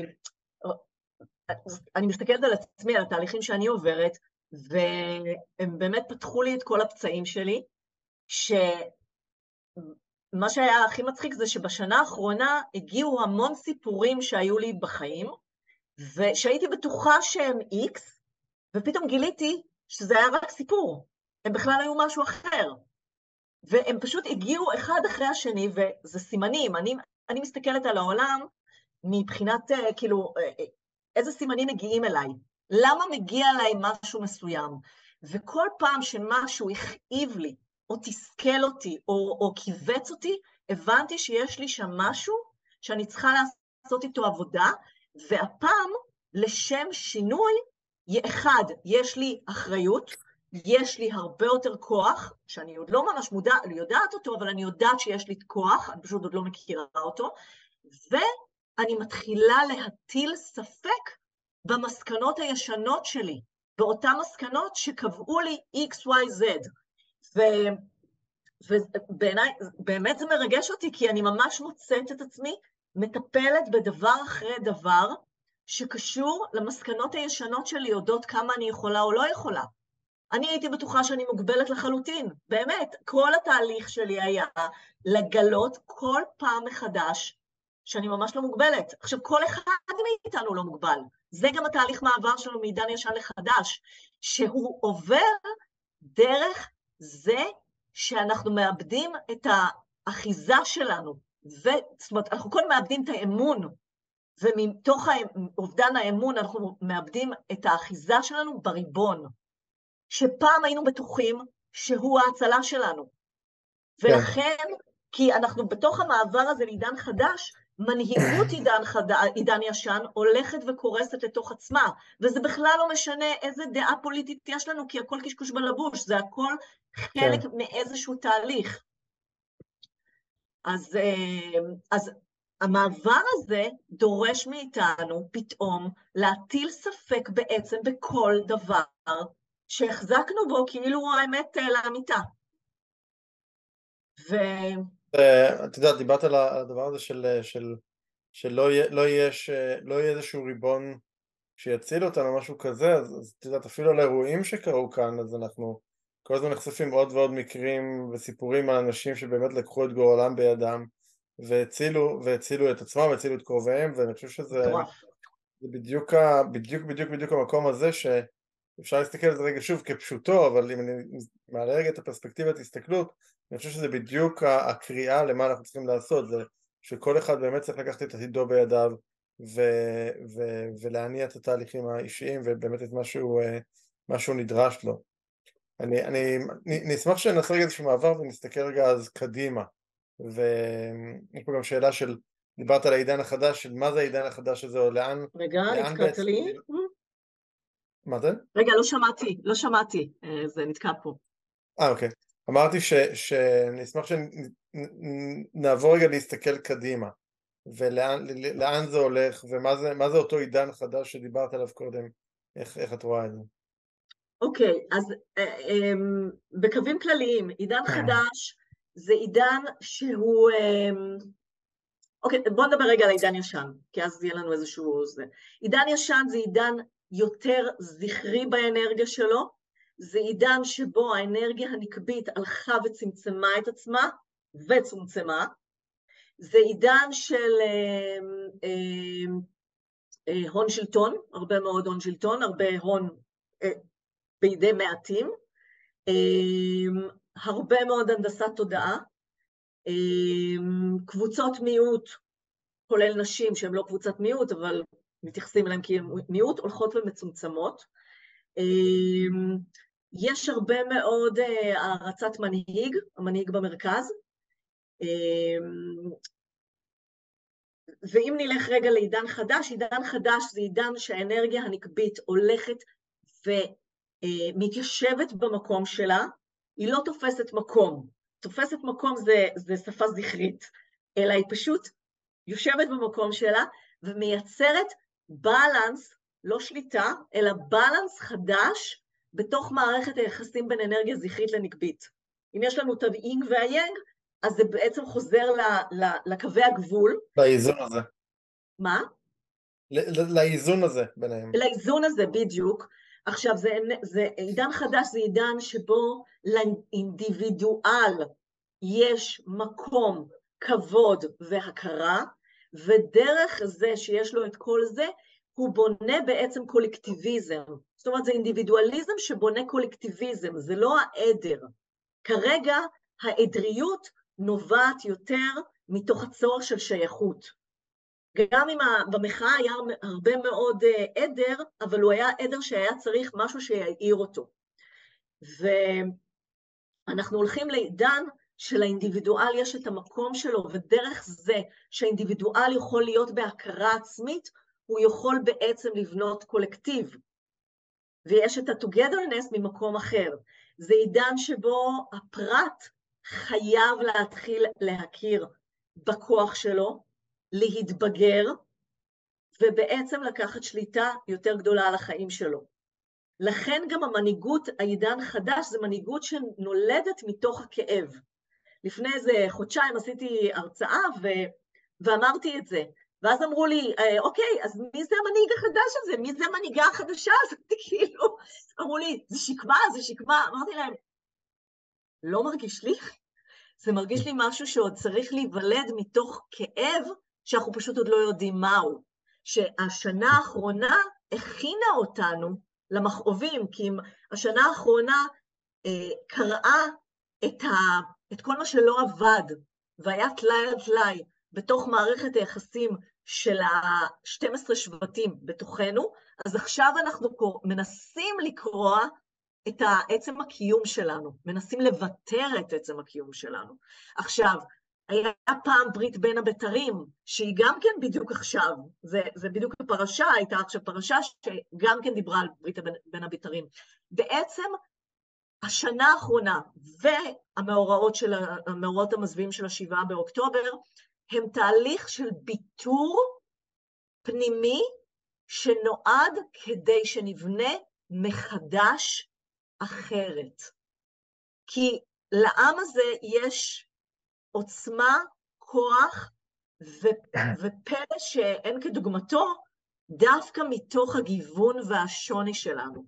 אני מסתכלת על עצמי, על התהליכים שאני עוברת, והם באמת פתחו לי את כל הפצעים שלי, שמה שהיה הכי מצחיק זה שבשנה האחרונה הגיעו המון סיפורים שהיו לי בחיים, ושהייתי בטוחה שהם איקס, ופתאום גיליתי שזה היה רק סיפור, הם בכלל היו משהו אחר, והם פשוט הגיעו אחד אחרי השני, וזה סימנים. אני מסתכלת על העולם מבחינת כאילו איזה סימנים מגיעים אליי, למה מגיע אליי משהו מסוים, וכל פעם שמשהו הכאיב לי, או תסכל אותי, או קיבץ אותי, הבנתי שיש לי שם משהו שאני צריכה לעשות איתו עבודה, והפעם לשם שינוי, אחד, יש לי אחריות, יש לי הרבה יותר כוח, שאני עוד לא ממש יודעת אותו, אבל אני יודעת שיש לי כוח, אני פשוט עוד לא מכירה אותו, ואני מתחילה להטיל ספק במסקנות הישנות שלי, באותן מסקנות שקבעו לי XYZ, ובעיניי, באמת זה מרגש אותי, כי אני ממש מוצאת את עצמי, מטפלת בדבר אחרי דבר, שקשור למסקנות הישנות שלי, יודעות כמה אני יכולה או לא יכולה. אני הייתי בטוחה שאני מוגבלת לחלוטין, באמת, כל התהליך שלי היה לגלות כל פעם מחדש שאני ממש לא מוגבלת. עכשיו, כל אחד מאיתנו לא מוגבל. זה גם התהליך מעבר שלו מעידן ישן לחדש, שהוא עובר דרך זה שאנחנו מאבדים את האחיזה שלנו, זאת אומרת, אנחנו קודם מאבדים את האמון, ומתוך אובדן האמון אנחנו מאבדים את האחיזה שלנו בריבון, שפעם היינו בטוחים שהוא ההצלה שלנו. כן. ולכן, כי אנחנו בתוך המעבר הזה לעידן חדש, מנהיגות עידן ישן הולכת וקורסת לתוך עצמה, וזה בכלל לא משנה איזה דעה פוליטית יש לנו, כי הכל קשקוש בלבוש, זה הכל כן. חלק מאיזשהו תהליך. אז המעבר הזה דורש מאיתנו פתאום להטיל ספק בעצם בכל דבר שהחזקנו בו כאילו האמת לאמיתה. את יודעת, דיברת על הדבר הזה שלא יהיה איזשהו ריבון שיציל אותנו, משהו כזה, אז את יודעת, אפילו על האירועים שקרו כאן, אז אנחנו כל הזמן נחשפים עוד ועוד מקרים וסיפורים על אנשים שבאמת לקחו את גורלם בידם, והצילו את עצמם, והצילו את קרוביהם, ואני חושב שזה בדיוק המקום הזה שאפשר להסתכל על זה רגע שוב כפשוטו, אבל אם אני מעלה רגע את הפרספקטיבת הסתכלות, אני חושב שזה בדיוק הקריאה למה אנחנו צריכים לעשות, זה שכל אחד באמת צריך לקחת את עתידו בידיו ולהניע את התהליכים האישיים ובאמת את מה שהוא נדרש לו. אני אשמח שנעשה רגע איזשהו מעבר ונסתכל רגע אז קדימה, ויש פה גם שאלה של, דיברת על העידן החדש, של מה זה העידן החדש הזה, או רגע, לאן נתקעת בעצם, לי. מה זה? רגע, לא שמעתי, זה נתקע פה. אוקיי. אמרתי שאני אשמח שנעבור רגע להסתכל קדימה, ולאן זה הולך, ומה זה אותו עידן חדש שדיברת עליו קודם, איך את רואה את זה? אוקיי, אז בקווים כלליים, עידן חדש זה עידן שהוא... אוקיי, בואו נדבר רגע על עידן ישן, כי אז יהיה לנו איזשהו... עידן ישן זה עידן יותר זכרי באנרגיה שלו, זה עידן שבו האנרגיה הנקבית הלכה וצמצמה את עצמה, וצומצמה, זה עידן של הון שלטון, הרבה מאוד הון שלטון, הרבה הון בידי מעטים, הרבה מאוד הנדסת תודעה, קבוצות מיעוט, כולל נשים שהן לא קבוצת מיעוט, אבל מתייחסים אליהם כי הן מיעוט, הולכות ומצומצמות. יש הרבה מאוד הערצת מנהיג, המנהיג במרכז, ואם נלך רגע לעידן חדש, עידן חדש זה עידן שהאנרגיה הנקבית הולכת ומתיישבת במקום שלה, היא לא תופסת מקום. תופסת מקום זה שפה זכרית, אלא היא פשוט יושבת במקום שלה ומייצרת בלנס, לא שליטה, אלא בלנס חדש בתוך מערכת היחסים בין אנרגיה זכרית לנקבית. אם יש לנו את האינג והיאנג, אז זה בעצם חוזר לקווי הגבול. לאיזון הזה. מה? לאיזון הזה ביניהם. לאיזון הזה, בדיוק. עכשיו, זה עידן חדש, זה עידן שבו לאינדיבידואל יש מקום, כבוד והכרה, ודרך זה שיש לו את כל זה, הוא בונה בעצם קולקטיביזם. זאת אומרת, זה אינדיבידואליזם שבונה קולקטיביזם, זה לא העדר. כרגע העדריות נובעת יותר מתוך הצורך של שייכות. גם אם במחאה היה הרבה מאוד עדר, אבל הוא היה עדר שהיה צריך משהו שיעיר אותו. ואנחנו הולכים לעידן שלאינדיבידואל יש את המקום שלו, ודרך זה שהאינדיבידואל יכול להיות בהכרה עצמית, הוא יכול בעצם לבנות קולקטיב. ויש את ה-togetherness ממקום אחר. זה עידן שבו הפרט חייב להתחיל להכיר בכוח שלו, להתבגר, ובעצם לקחת שליטה יותר גדולה על החיים שלו. לכן גם המנהיגות, העידן חדש, זה מנהיגות שנולדת מתוך הכאב. לפני איזה חודשיים עשיתי הרצאה ואמרתי את זה, ואז אמרו לי, אוקיי, אז מי זה המנהיג החדש הזה? מי זה המנהיגה החדשה הזאת? כאילו, אמרו לי, זה שקמה, זה שקמה. אמרתי להם, לא מרגיש לי, זה מרגיש לי משהו שעוד צריך להיוולד מתוך כאב, שאנחנו פשוט עוד לא יודעים מהו. שהשנה האחרונה הכינה אותנו למכאובים, כי השנה האחרונה קראה את כל מה שלא עבד, והיה תלאי על תלאי בתוך מערכת היחסים של ה-12 שבטים בתוכנו, אז עכשיו אנחנו מנסים לקרוא את עצם הקיום שלנו, מנסים לוותר את עצם הקיום שלנו. עכשיו, היה פעם ברית בין הבתרים, שהיא גם כן בדיוק עכשיו, זה בדיוק הפרשה, הייתה עכשיו פרשה שגם כן דיברה על ברית בין הבתרים. בעצם, השנה האחרונה והמאורעות המזוויעים של 7 באוקטובר, הם תהליך של ביטור פנימי שנועד כדי שנבנה מחדש אחרת. כי לעם הזה יש עוצמה, כוח ופלא שאין כדוגמתו, דווקא מתוך הגיוון והשוני שלנו.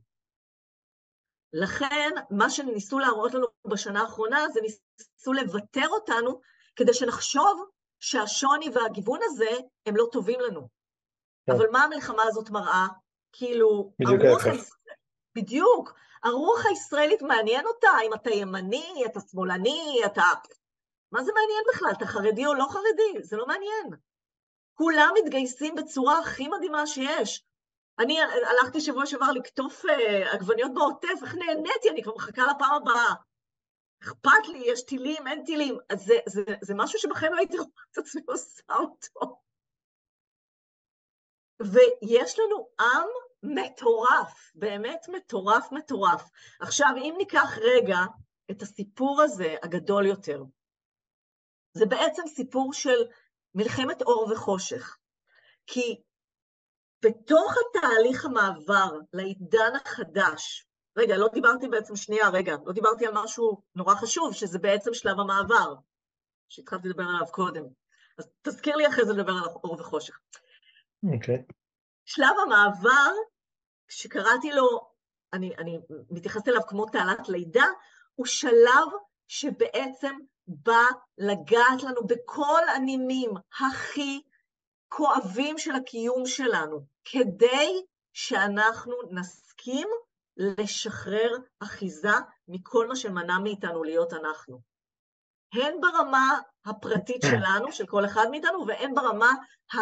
לכן, מה שניסו להראות לנו בשנה האחרונה, זה ניסו לוותר אותנו, כדי שנחשוב שהשוני והגיוון הזה הם לא טובים לנו. אבל מה המלחמה הזאת מראה? כאילו, בדיוק, הרוח הישראלית מעניין אותה, אם אתה ימני, אתה שמאלני, מה זה מעניין בכלל? אתה חרדי או לא חרדי? זה לא מעניין. כולם מתגייסים בצורה הכי מדהימה שיש. אני הלכתי שבוע שעבר לקטוף עגבניות בעוטף, איך נהניתי, אני כבר מחכה לפעם הבאה. אכפת לי, יש טילים, אין טילים. אז זה משהו שבכם לא הייתי רואה את עצמי עושה אותו. ויש לנו עם מטורף, באמת מטורף, מטורף. עכשיו, אם ניקח רגע את הסיפור הזה הגדול יותר, זה בעצם סיפור של מלחמת אור וחושך, כי בתוך התהליך המעבר לעידן החדש, רגע, לא דיברתי בעצם, שנייה, רגע, לא דיברתי על משהו נורא חשוב, שזה בעצם שלב המעבר, שהתחלתי לדבר עליו קודם. אז תזכיר לי אחרי זה לדבר על אור וחושך. אוקיי. שלב המעבר, שקראתי לו, אני מתייחסת אליו כמו תעלת לידה, הוא שלב שבעצם בא לגעת לנו בכל הנימים הכי כואבים של הקיום שלנו, כדי שאנחנו נסכים לשחרר אחיזה מכל מה שמנע מאיתנו להיות אנחנו. הן ברמה הפרטית שלנו, של כל אחד מאיתנו, והן ברמה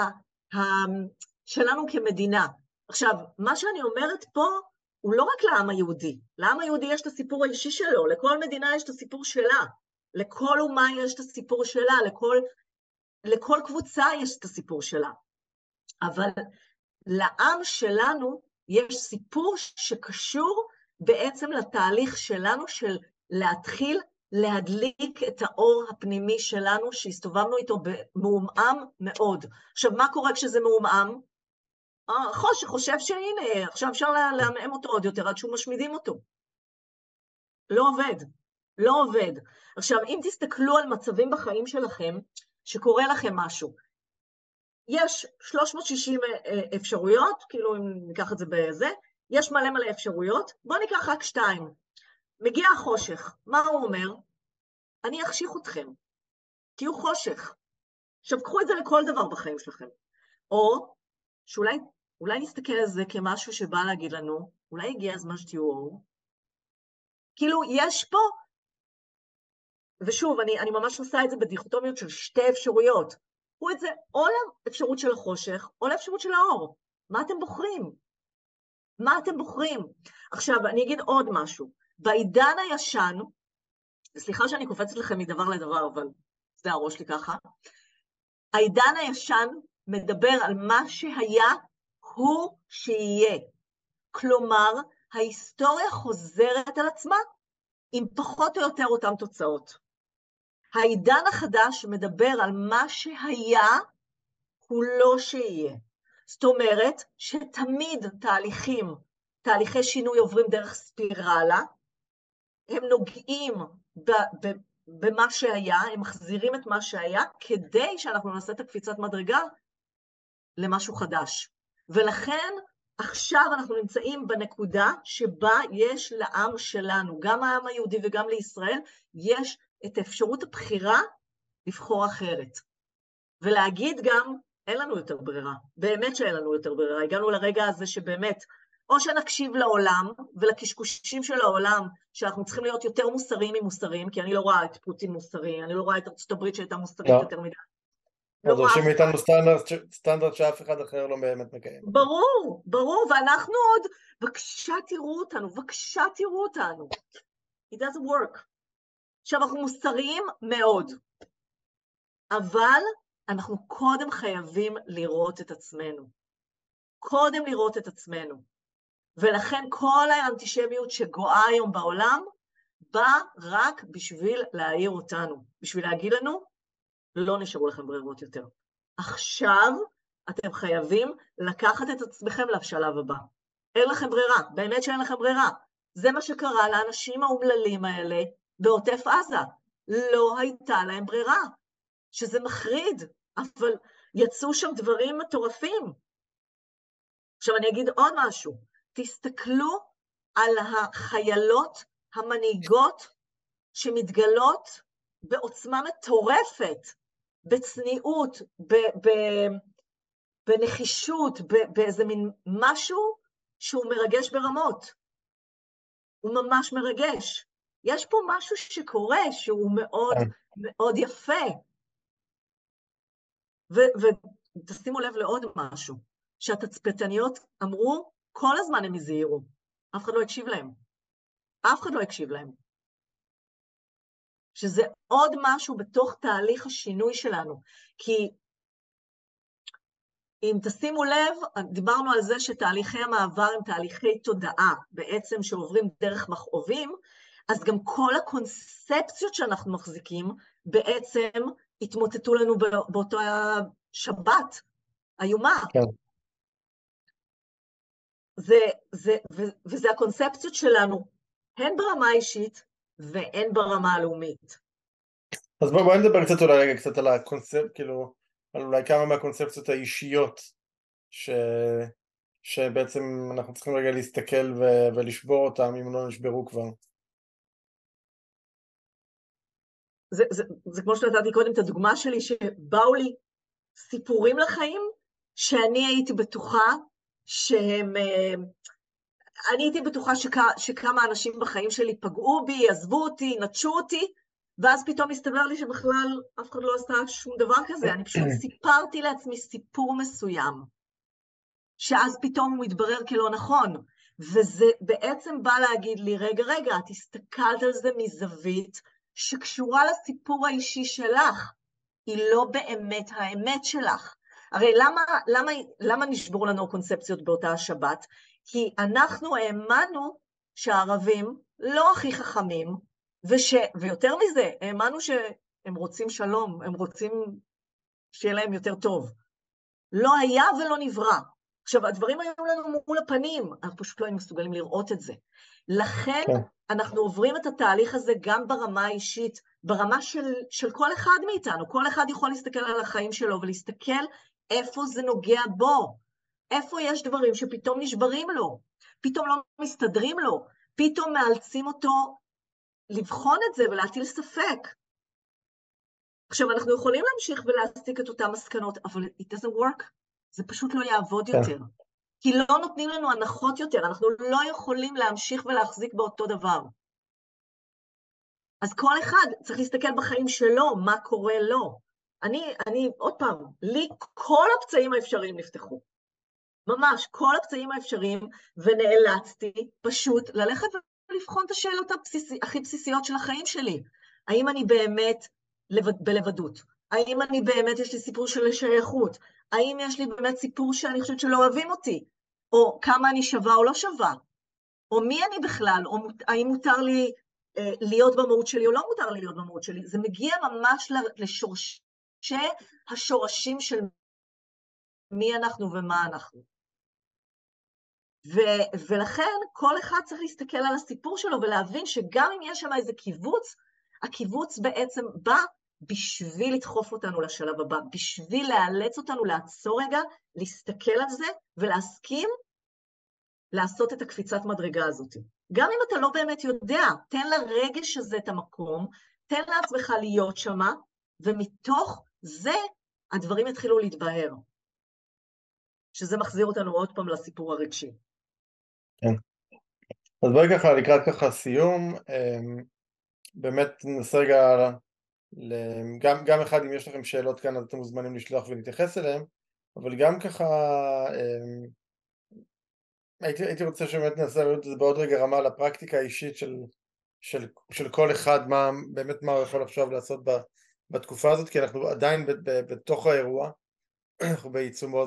שלנו כמדינה. עכשיו, מה שאני אומרת פה, הוא לא רק לעם היהודי. לעם היהודי יש את הסיפור האישי שלו, לכל מדינה יש את הסיפור שלה, לכל אומה יש את הסיפור שלה, לכל קבוצה יש את הסיפור שלה. אבל לעם שלנו יש סיפור שקשור בעצם לתהליך שלנו של להתחיל להדליק את האור הפנימי שלנו, שהסתובבנו איתו במעומעם מאוד. עכשיו, מה קורה כשזה מעומעם? החושך חושב שהנה, עכשיו אפשר להמעם אותו עוד יותר, עד שהוא משמידים אותו. לא עובד, לא עובד. עכשיו, אם תסתכלו על מצבים בחיים שלכם, שקורה לכם משהו, יש 360 אפשרויות, כאילו אם ניקח את זה בזה, יש מלא מלא אפשרויות, בואו ניקח רק 2. מגיע החושך, מה הוא אומר? אני אחשיך אתכם, תהיו חושך. עכשיו, קחו את זה לכל דבר בחיים שלכם. או שאולי נסתכל על זה כמשהו שבא להגיד לנו, אולי הגיע הזמן שתהיו אור. כאילו, יש פה, ושוב, אני ממש עושה את זה בדיכוטומיות של 2 אפשרויות. קחו את זה או לאפשרות של החושך, או לאפשרות של האור. מה אתם בוחרים? מה אתם בוחרים? עכשיו, אני אגיד עוד משהו. בעידן הישן, סליחה שאני קופצת לכם מדבר לדבר, אבל זה הראש שלי ככה, העידן הישן מדבר על מה שהיה הוא שיהיה. כלומר, ההיסטוריה חוזרת על עצמה עם פחות או יותר אותן תוצאות. העידן החדש מדבר על מה שהיה הוא לא שיהיה. זאת אומרת שתמיד תהליכי שינוי עוברים דרך ספירלה, הם נוגעים במה שהיה, הם מחזירים את מה שהיה, כדי שאנחנו נעשה את הקפיצת מדרגה למשהו חדש. ולכן עכשיו אנחנו נמצאים בנקודה שבה יש לעם שלנו, גם העם היהודי וגם לישראל, יש את אפשרות הבחירה לבחור אחרת. ולהגיד גם, אין לנו יותר ברירה, באמת שאין לנו יותר ברירה. הגענו לרגע הזה שבאמת, או שנקשיב לעולם ולקשקושים של העולם, שאנחנו צריכים להיות יותר מוסריים ממוסריים, כי אני לא רואה את פוטין מוסרי, אני לא רואה את ארצות הברית שהייתה מוסרית יותר מדי. אז דורשים מאיתנו סטנדרט שאף אחד אחר לא באמת מקיים. ברור, ברור, ואנחנו עוד, בבקשה תראו אותנו, בבקשה תראו אותנו. It doesn't work. עכשיו, אנחנו מוסריים מאוד, אבל אנחנו קודם חייבים לראות את עצמנו. קודם לראות את עצמנו. ולכן כל האנטישמיות שגואה היום בעולם, באה רק בשביל להעיר אותנו, בשביל להגיד לנו, לא נשארו לכם ברירות יותר. עכשיו אתם חייבים לקחת את עצמכם לשלב הבא. אין לכם ברירה, באמת שאין לכם ברירה. זה מה שקרה לאנשים האומללים האלה בעוטף עזה. לא הייתה להם ברירה, שזה מחריד, אבל יצאו שם דברים מטורפים. עכשיו אני אגיד עוד משהו, תסתכלו על החיילות המנהיגות שמתגלות בעוצמה מטורפת, בצניעות, בנחישות, באיזה מין משהו שהוא מרגש ברמות. הוא ממש מרגש. יש פה משהו שקורה שהוא מאוד מאוד יפה. ותשימו לב לעוד משהו, שהתצפיתניות אמרו, כל הזמן הם הזהירו, אף אחד לא הקשיב להם. אף אחד לא הקשיב להם. שזה עוד משהו בתוך תהליך השינוי שלנו, כי אם תשימו לב, דיברנו על זה שתהליכי המעבר הם תהליכי תודעה, בעצם שעוברים דרך מכאובים, אז גם כל הקונספציות שאנחנו מחזיקים בעצם התמוטטו לנו באותו שבת, איומה. כן. וזה הקונספציות שלנו, הן ברמה האישית והן ברמה הלאומית. אז בואי נדבר קצת אולי רגע קצת על הקונספט, כאילו, על אולי כמה מהקונספציות האישיות שבעצם אנחנו צריכים רגע להסתכל ולשבור אותם אם לא נשברו כבר. זה כמו שנתתי קודם את הדוגמה שלי, שבאו לי סיפורים לחיים, שאני הייתי בטוחה אני הייתי בטוחה שכמה אנשים בחיים שלי פגעו בי, עזבו אותי, נטשו אותי, ואז פתאום הסתבר לי שבכלל אף אחד לא עשתה שום דבר כזה, אני פשוט סיפרתי לעצמי סיפור מסוים, שאז פתאום הוא מתברר כלא נכון, וזה בעצם בא להגיד לי, רגע, את הסתכלת על זה מזווית שקשורה לסיפור האישי שלך, היא לא באמת האמת שלך. הרי למה נשברו לנו קונספציות באותה השבת? כי אנחנו האמנו שהערבים לא הכי חכמים, ויותר מזה, האמנו שהם רוצים שלום, הם רוצים שיהיה להם יותר טוב. לא היה ולא נברא. עכשיו, הדברים היו לנו מול הפנים, אנחנו פשוט לא היינו מסוגלים לראות את זה. לכן אנחנו עוברים את התהליך הזה גם ברמה האישית, ברמה של כל אחד מאיתנו. כל אחד יכול להסתכל על החיים שלו ולהסתכל איפה זה נוגע בו. איפה יש דברים שפתאום נשברים לו, פתאום לא מסתדרים לו, פתאום מאלצים אותו לבחון את זה ולהטיל ספק. עכשיו, אנחנו יכולים להמשיך ולהסיק את אותן מסקנות, אבל it doesn't work. זה פשוט לא יעבוד יותר. כי לא נותנים לנו הנחות יותר, אנחנו לא יכולים להמשיך ולהחזיק באותו דבר. אז כל אחד צריך להסתכל בחיים שלו, מה קורה לו. אני עוד פעם, לי כל הפצעים האפשריים נפתחו. ממש, כל הפצעים האפשריים, ונאלצתי פשוט ללכת ולבחון את השאלות הכי בסיסיות של החיים שלי. האם אני באמת בלבדות? האם אני באמת, יש לי סיפור של שייכות? האם יש לי באמת סיפור שאני חושבת שלא אוהבים אותי? או כמה אני שווה או לא שווה? או מי אני בכלל? או האם מותר לי להיות במהות שלי או לא מותר לי להיות במהות שלי? זה מגיע ממש לשורשי השורשים של מי אנחנו ומה אנחנו. ולכן כל אחד צריך להסתכל על הסיפור שלו ולהבין שגם אם יש שם איזה קיבוץ, הקיבוץ בעצם בא בשביל לדחוף אותנו לשלב הבא, בשביל לאלץ אותנו לעצור רגע, להסתכל על זה ולהסכים לעשות את הקפיצת מדרגה הזאת. גם אם אתה לא באמת יודע, תן לרגש הזה את המקום, תן לעצמך להיות שמה, ומתוך זה הדברים יתחילו להתבהר. שזה מחזיר אותנו עוד פעם לסיפור הרגשי. כן. אז בואי ככה, לקראת ככה סיום, באמת ננסה רגע, גם אחד, אם יש לכם שאלות כאן, אז אתם מוזמנים לשלוח ולהתייחס אליהם, אבל גם ככה, הייתי רוצה שבאמת ננסה לראות את זה בעוד רגע רמה לפרקטיקה האישית של כל אחד, באמת מה הוא יכול עכשיו לעשות בתקופה הזאת, כי אנחנו עדיין בתוך האירוע, אנחנו בעיצומו,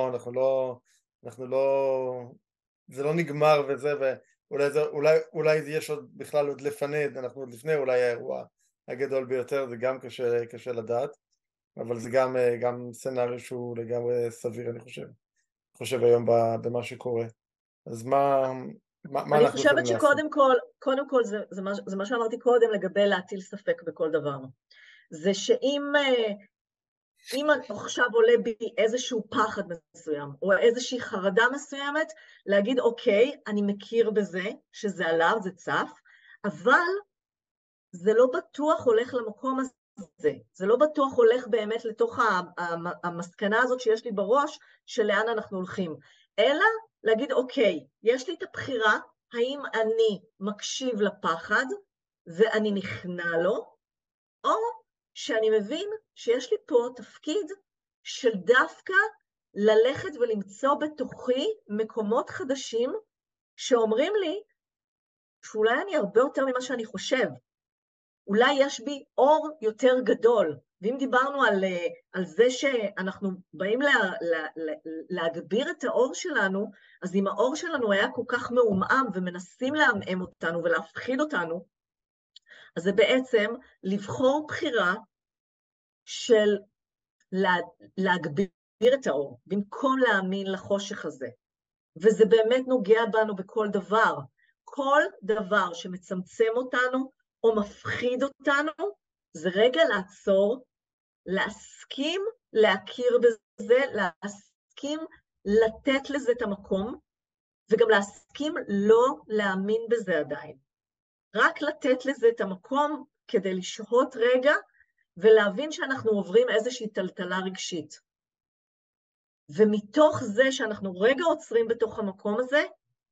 זה לא נגמר וזה, ואולי זה יש עוד בכלל עוד לפני, אנחנו עוד לפני אולי האירוע הגדול ביותר, זה גם קשה לדעת, אבל זה גם סצנריו שהוא לגמרי סביר, אני חושב היום במה שקורה. אז מה אני חושבת שקודם כל, זה מה שאמרתי קודם לגבי להטיל ספק בכל דבר. זה שאם עכשיו עולה בי איזשהו פחד מסוים, או איזושהי חרדה מסוימת, להגיד, אוקיי, אני מכיר בזה, שזה עליו, זה צף, אבל זה לא בטוח הולך למקום הזה, זה לא בטוח הולך באמת לתוך המסקנה הזאת שיש לי בראש, של לאן אנחנו הולכים, אלא להגיד, אוקיי, יש לי את הבחירה, האם אני מקשיב לפחד, ואני נכנע לו, או שאני מבין שיש לי פה תפקיד של דווקא ללכת ולמצוא בתוכי מקומות חדשים, שאומרים לי שאולי אני הרבה יותר ממה שאני חושב, אולי יש בי אור יותר גדול, ואם דיברנו על זה שאנחנו באים להגביר את האור שלנו, אז אם האור שלנו היה כל כך מעומעם ומנסים לעמעם אותנו ולהפחיד אותנו, אז זה בעצם לבחור בחירה של להגביר את האור, במקום להאמין לחושך הזה. וזה באמת נוגע בנו בכל דבר. כל דבר שמצמצם אותנו או מפחיד אותנו, זה רגע לעצור, להסכים להכיר בזה, להסכים לתת לזה את המקום, וגם להסכים לא להאמין בזה עדיין. רק לתת לזה את המקום כדי לשהות רגע, ולהבין שאנחנו עוברים איזושהי טלטלה רגשית. ומתוך זה שאנחנו רגע עוצרים בתוך המקום הזה,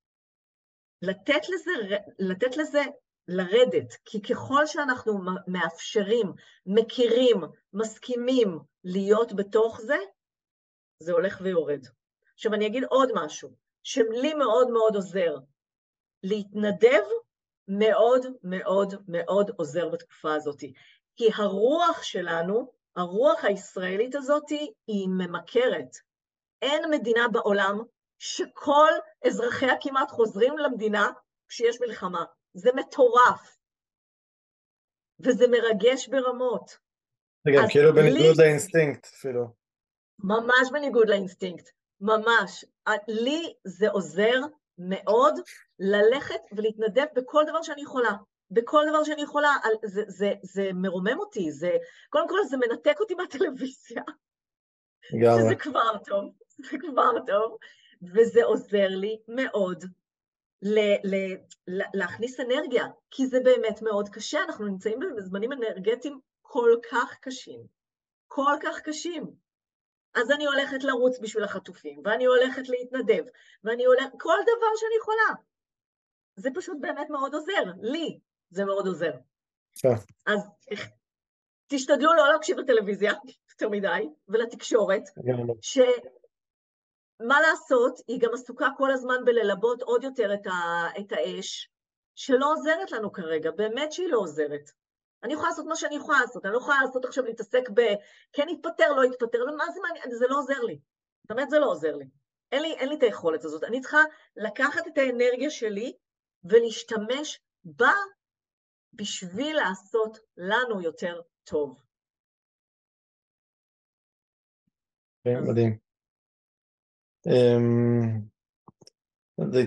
לתת לזה לרדת, כי ככל שאנחנו מאפשרים, מכירים, מסכימים להיות בתוך זה, זה הולך ויורד. עכשיו אני אגיד עוד משהו, שלי מאוד מאוד עוזר. להתנדב מאוד מאוד מאוד עוזר בתקופה הזאת. כי הרוח שלנו, הרוח הישראלית הזאת היא ממכרת. אין מדינה בעולם שכל אזרחיה כמעט חוזרים למדינה כשיש מלחמה. זה מטורף. וזה מרגש ברמות. זה גם כאילו בניגוד לאינסטינקט אפילו. ממש בניגוד לאינסטינקט. ממש. לי זה עוזר מאוד ללכת ולהתנדב בכל דבר שאני יכולה. בכל דבר שאני יכולה. זה מרומם אותי. קודם כל זה מנתק אותי מהטלוויזיה. שזה כבר טוב. זה כבר טוב. וזה עוזר לי מאוד להכניס אנרגיה, כי זה באמת מאוד קשה. אנחנו נמצאים בזמנים אנרגטיים כל כך קשים. כל כך קשים. אז אני הולכת לרוץ בשביל החטופים, ואני הולכת להתנדב, ואני הולכת, כל דבר שאני יכולה. זה פשוט באמת מאוד עוזר. לי זה מאוד עוזר. אז תשתדלו לא להקשיב לטלוויזיה, יותר מדי, ולתקשורת, מה לעשות, היא גם עסוקה כל הזמן בללבות עוד יותר את האש, שלא עוזרת לנו כרגע, באמת שהיא לא עוזרת. אני יכולה לעשות מה שאני יכולה לעשות, אני לא יכולה לעשות עכשיו להתעסק כן יתפטר, לא יתפטר, מה זה מעניין, זה לא עוזר לי. באמת זה לא עוזר לי. אין לי את היכולת הזאת. אני צריכה לקחת את האנרגיה שלי ולהשתמש בה בשביל לעשות לנו יותר טוב. כן, מדהים. זה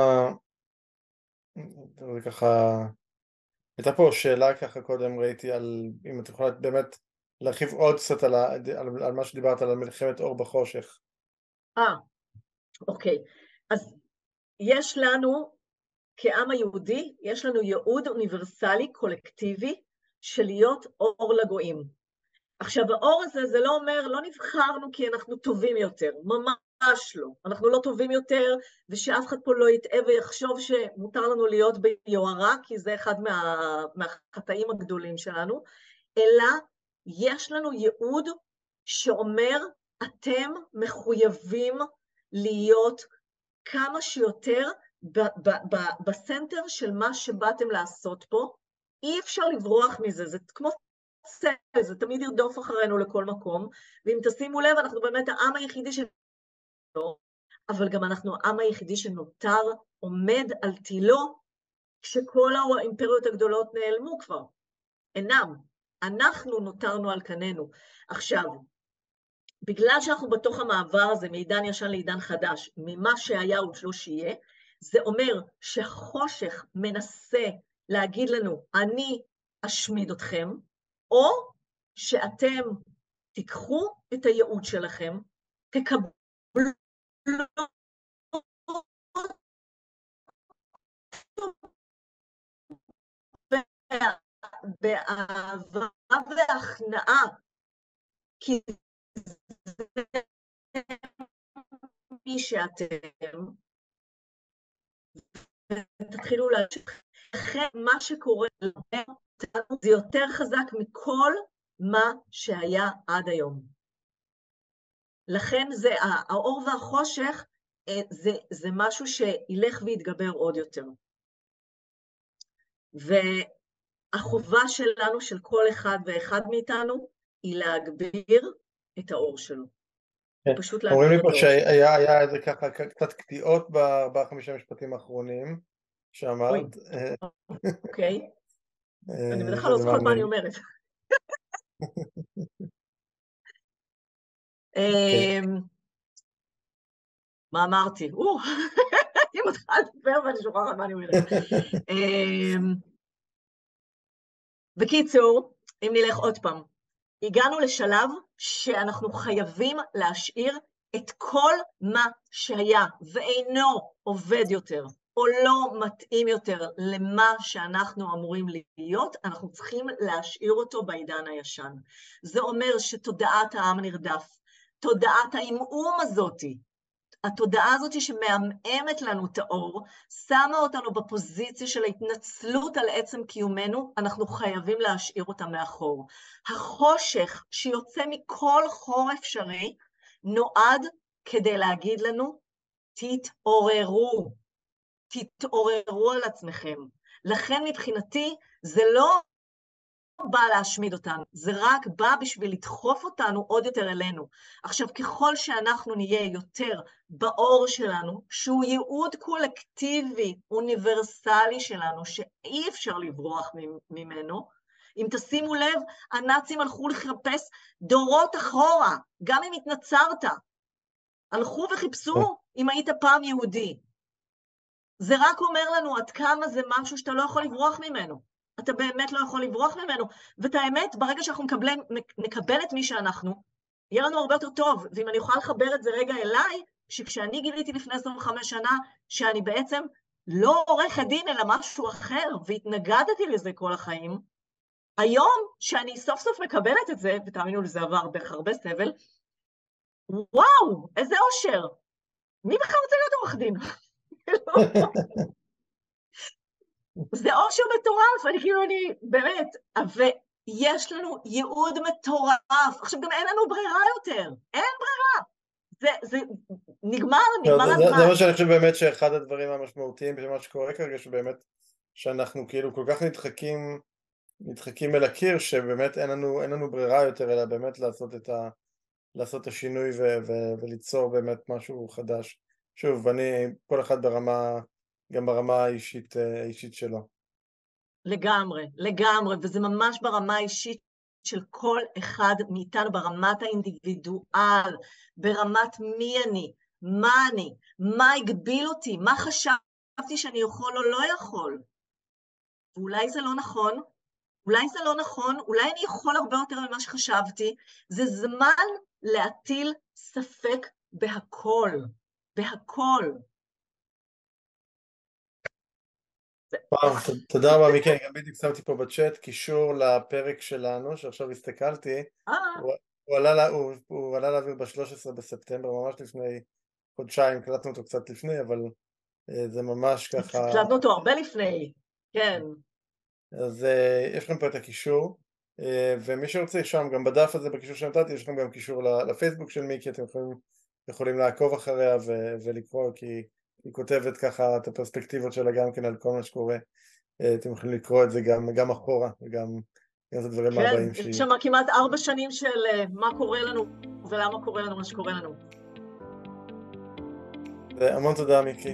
הייתה פה שאלה ככה קודם, ראיתי אם את יכולה באמת להרחיב עוד קצת על מה שדיברת, על מלחמת אור בחושך. אוקיי. אז יש לנו, כעם היהודי, יש לנו ייעוד אוניברסלי קולקטיבי של להיות אור לגויים. עכשיו, האור הזה זה לא אומר, לא נבחרנו כי אנחנו טובים יותר, ממש לא. אנחנו לא טובים יותר, ושאף אחד פה לא יטעה ויחשוב שמותר לנו להיות ביוהרה, כי זה אחד מהחטאים הגדולים שלנו, אלא יש לנו ייעוד שאומר, אתם מחויבים להיות כמה שיותר בסנטר של מה שבאתם לעשות פה. אי אפשר לברוח מזה, זה כמו צל, זה תמיד ירדוף אחרינו לכל מקום, ואם תשימו לב, אנחנו באמת העם היחידי אבל גם אנחנו העם היחידי שנותר עומד על תילו, כשכל האימפריות הגדולות נעלמו כבר. אינם. אנחנו נותרנו על כננו. עכשיו, בגלל שאנחנו בתוך המעבר הזה, מעידן ישן לעידן חדש, ממה שהיה ולא שיהיה, זה אומר שהחושך מנסה להגיד לנו, אני אשמיד אתכם, או שאתם תיקחו את הייעוד שלכם, תקבלו באהבה והכנעה, כי זה מי שאתם, ותתחילו להמשיך. לכן מה שקורה זה יותר חזק מכל מה שהיה עד היום. לכן זה, האור והחושך זה משהו שילך ויתגבר עוד יותר. והחובה שלנו, של כל אחד ואחד מאיתנו, היא להגביר את האור שלו. פשוט אומרים לי להגביר פה את האור שלו. שהיה איזה ככה קצת קטיעות ב5 משפטים האחרונים שאמרת. אוקיי. אני בדרך כלל לא שזה זוכרת מה אני מעניין. אומרת. מה אמרתי? אני מתחילה לדבר ואני שוכחת מה אני אומרת. בקיצור, אם נלך עוד פעם, הגענו לשלב שאנחנו חייבים להשאיר את כל מה שהיה ואינו עובד יותר, או לא מתאים יותר למה שאנחנו אמורים להיות, אנחנו צריכים להשאיר אותו בעידן הישן. זה אומר שתודעת העם נרדף, תודעת האמאום הזאתי, התודעה הזאת שמאמאמת לנו את האור, שמה אותנו בפוזיציה של ההתנצלות על עצם קיומנו, אנחנו חייבים להשאיר אותה מאחור. החושך שיוצא מכל חור אפשרי, נועד כדי להגיד לנו, תתעוררו, תתעוררו על עצמכם. לכן מבחינתי זה לא בא להשמיד אותנו, זה רק בא בשביל לדחוף אותנו עוד יותר אלינו. עכשיו, ככל שאנחנו נהיה יותר באור שלנו, שהוא ייעוד קולקטיבי, אוניברסלי שלנו, שאי אפשר לברוח ממנו, אם תשימו לב, הנאצים הלכו לחפש דורות אחורה, גם אם התנצרת. הלכו וחיפשו אם היית פעם יהודי. זה רק אומר לנו עד כמה זה משהו שאתה לא יכול לברוח ממנו. אתה באמת לא יכול לברוח ממנו. ואת האמת, ברגע שאנחנו נקבל את מי שאנחנו, יהיה לנו הרבה יותר טוב. ואם אני יכולה לחבר את זה רגע אליי, שכשאני גיליתי לפני 25 שנה, שאני בעצם לא עורך הדין אלא משהו אחר, והתנגדתי לזה כל החיים, היום שאני סוף סוף מקבלת את זה, ותאמינו לזה עבר דרך הרבה סבל, וואו, איזה אושר. מי בכלל רוצה להיות עורך דין? זה אושר מטורף, אני באמת, ויש לנו ייעוד מטורף, עכשיו גם אין לנו ברירה יותר, אין ברירה, זה נגמר הזמן. זה מה שאני חושב באמת שאחד הדברים המשמעותיים במה שקורה כרגע, שבאמת שאנחנו כאילו כל כך נדחקים אל הקיר, שבאמת אין לנו ברירה יותר, אלא באמת לעשות את השינוי וליצור באמת משהו חדש. שוב, כל אחד גם ברמה האישית שלו. לגמרי, וזה ממש ברמה האישית של כל אחד מאיתנו, ברמת האינדיבידואל, ברמת מי אני, מה הגביל אותי, מה חשבתי שאני יכול או לא יכול. ואולי זה לא נכון, אולי אני יכול הרבה יותר ממה שחשבתי, זה זמן להטיל ספק בהכל. וואו, תודה רבה מיקי, גם בדיוק שמתי פה בצ'אט קישור לפרק שלנו שעכשיו הסתכלתי, הוא עלה להעביר ב-13 בספטמבר, ממש לפני חודשיים, קלטנו אותו קצת לפני, אבל זה ממש ככה... קלטנו אותו הרבה לפני, כן. אז יש לכם פה את הקישור, ומי שרוצה שם, גם בדף הזה, בקישור שנתתי, יש לכם גם קישור לפייסבוק של מיקי, אתם יכולים לעקוב אחריה ולקרוא, כי היא כותבת ככה את הפרספקטיבות שלה גם כן על כל מה שקורה, אתם יכולים לקרוא את זה גם אחורה, וגם את הדברים הבאים כן, יש שם כמעט 4 שנים של מה קורה לנו, ולמה קורה לנו מה שקורה לנו. המון תודה מיקי.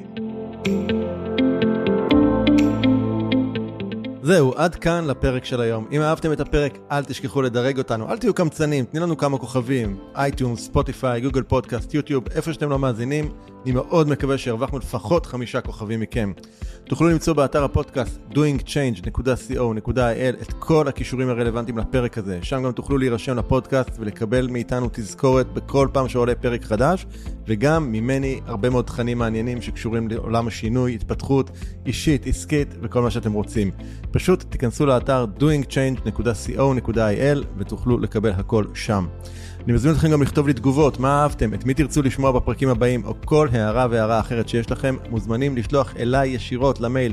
זהו, עד כאן לפרק של היום. אם אהבתם את הפרק, אל תשכחו לדרג אותנו, אל תהיו קמצנים, תני לנו כמה כוכבים, אייטיונס, ספוטיפיי, גוגל פודקאסט, יוטיוב, איפה שאתם לא מאזינים. אני מאוד מקווה שהרווחנו לפחות 5 כוכבים מכם. תוכלו למצוא באתר הפודקאסט doingchange.co.il את כל הכישורים הרלוונטיים לפרק הזה. שם גם תוכלו להירשם לפודקאסט ולקבל מאיתנו תזכורת בכל פעם שעולה פרק חדש, וגם ממני הרבה מאוד תכנים מעניינים שקשורים לעולם השינוי, התפתחות אישית, עסקית וכל מה שאתם רוצים. פשוט תיכנסו לאתר doingchange.co.il ותוכלו לקבל הכל שם. אני מזמין אתכם גם לכתוב לי תגובות, מה אהבתם, את מי תרצו לשמוע בפרקים הבאים, או כל הערה והערה אחרת שיש לכם, מוזמנים לשלוח אליי ישירות למייל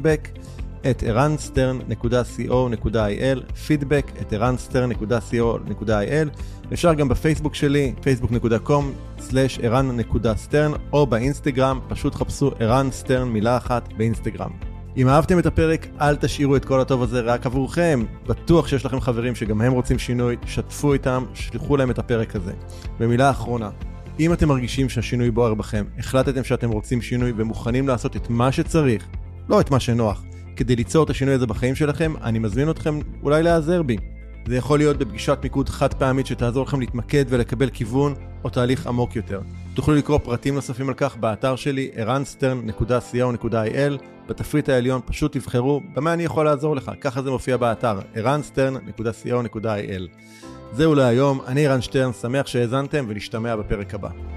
feedback@eranstern.co.il, feedback@eranstern.co.il. אפשר גם בפייסבוק שלי, facebook.com/eran.stern, או באינסטגרם, פשוט חפשו ערן סטרן מילה אחת באינסטגרם. אם אהבתם את הפרק, אל תשאירו את כל הטוב הזה רק עבורכם. בטוח שיש לכם חברים שגם הם רוצים שינוי, שתפו איתם, שלחו להם את הפרק הזה. במילה האחרונה, אם אתם מרגישים שהשינוי בוער בכם, החלטתם שאתם רוצים שינוי ומוכנים לעשות את מה שצריך, לא את מה שנוח, כדי ליצור את השינוי הזה בחיים שלכם, אני מזמין אתכם אולי להיעזר בי. זה יכול להיות בפגישת מיקוד חד פעמית שתעזור לכם להתמקד ולקבל כיוון או תהליך עמוק יותר. תוכלו לקרוא פרטים נוספים על כך באתר שלי, ערנסטרן.co.il. בתפריט העליון פשוט תבחרו במה אני יכול לעזור לך, ככה זה מופיע באתר, ערנסטרן.co.il. זהו להיום, אני ערן שטרן, שמח שהאזנתם ונשתמע בפרק הבא.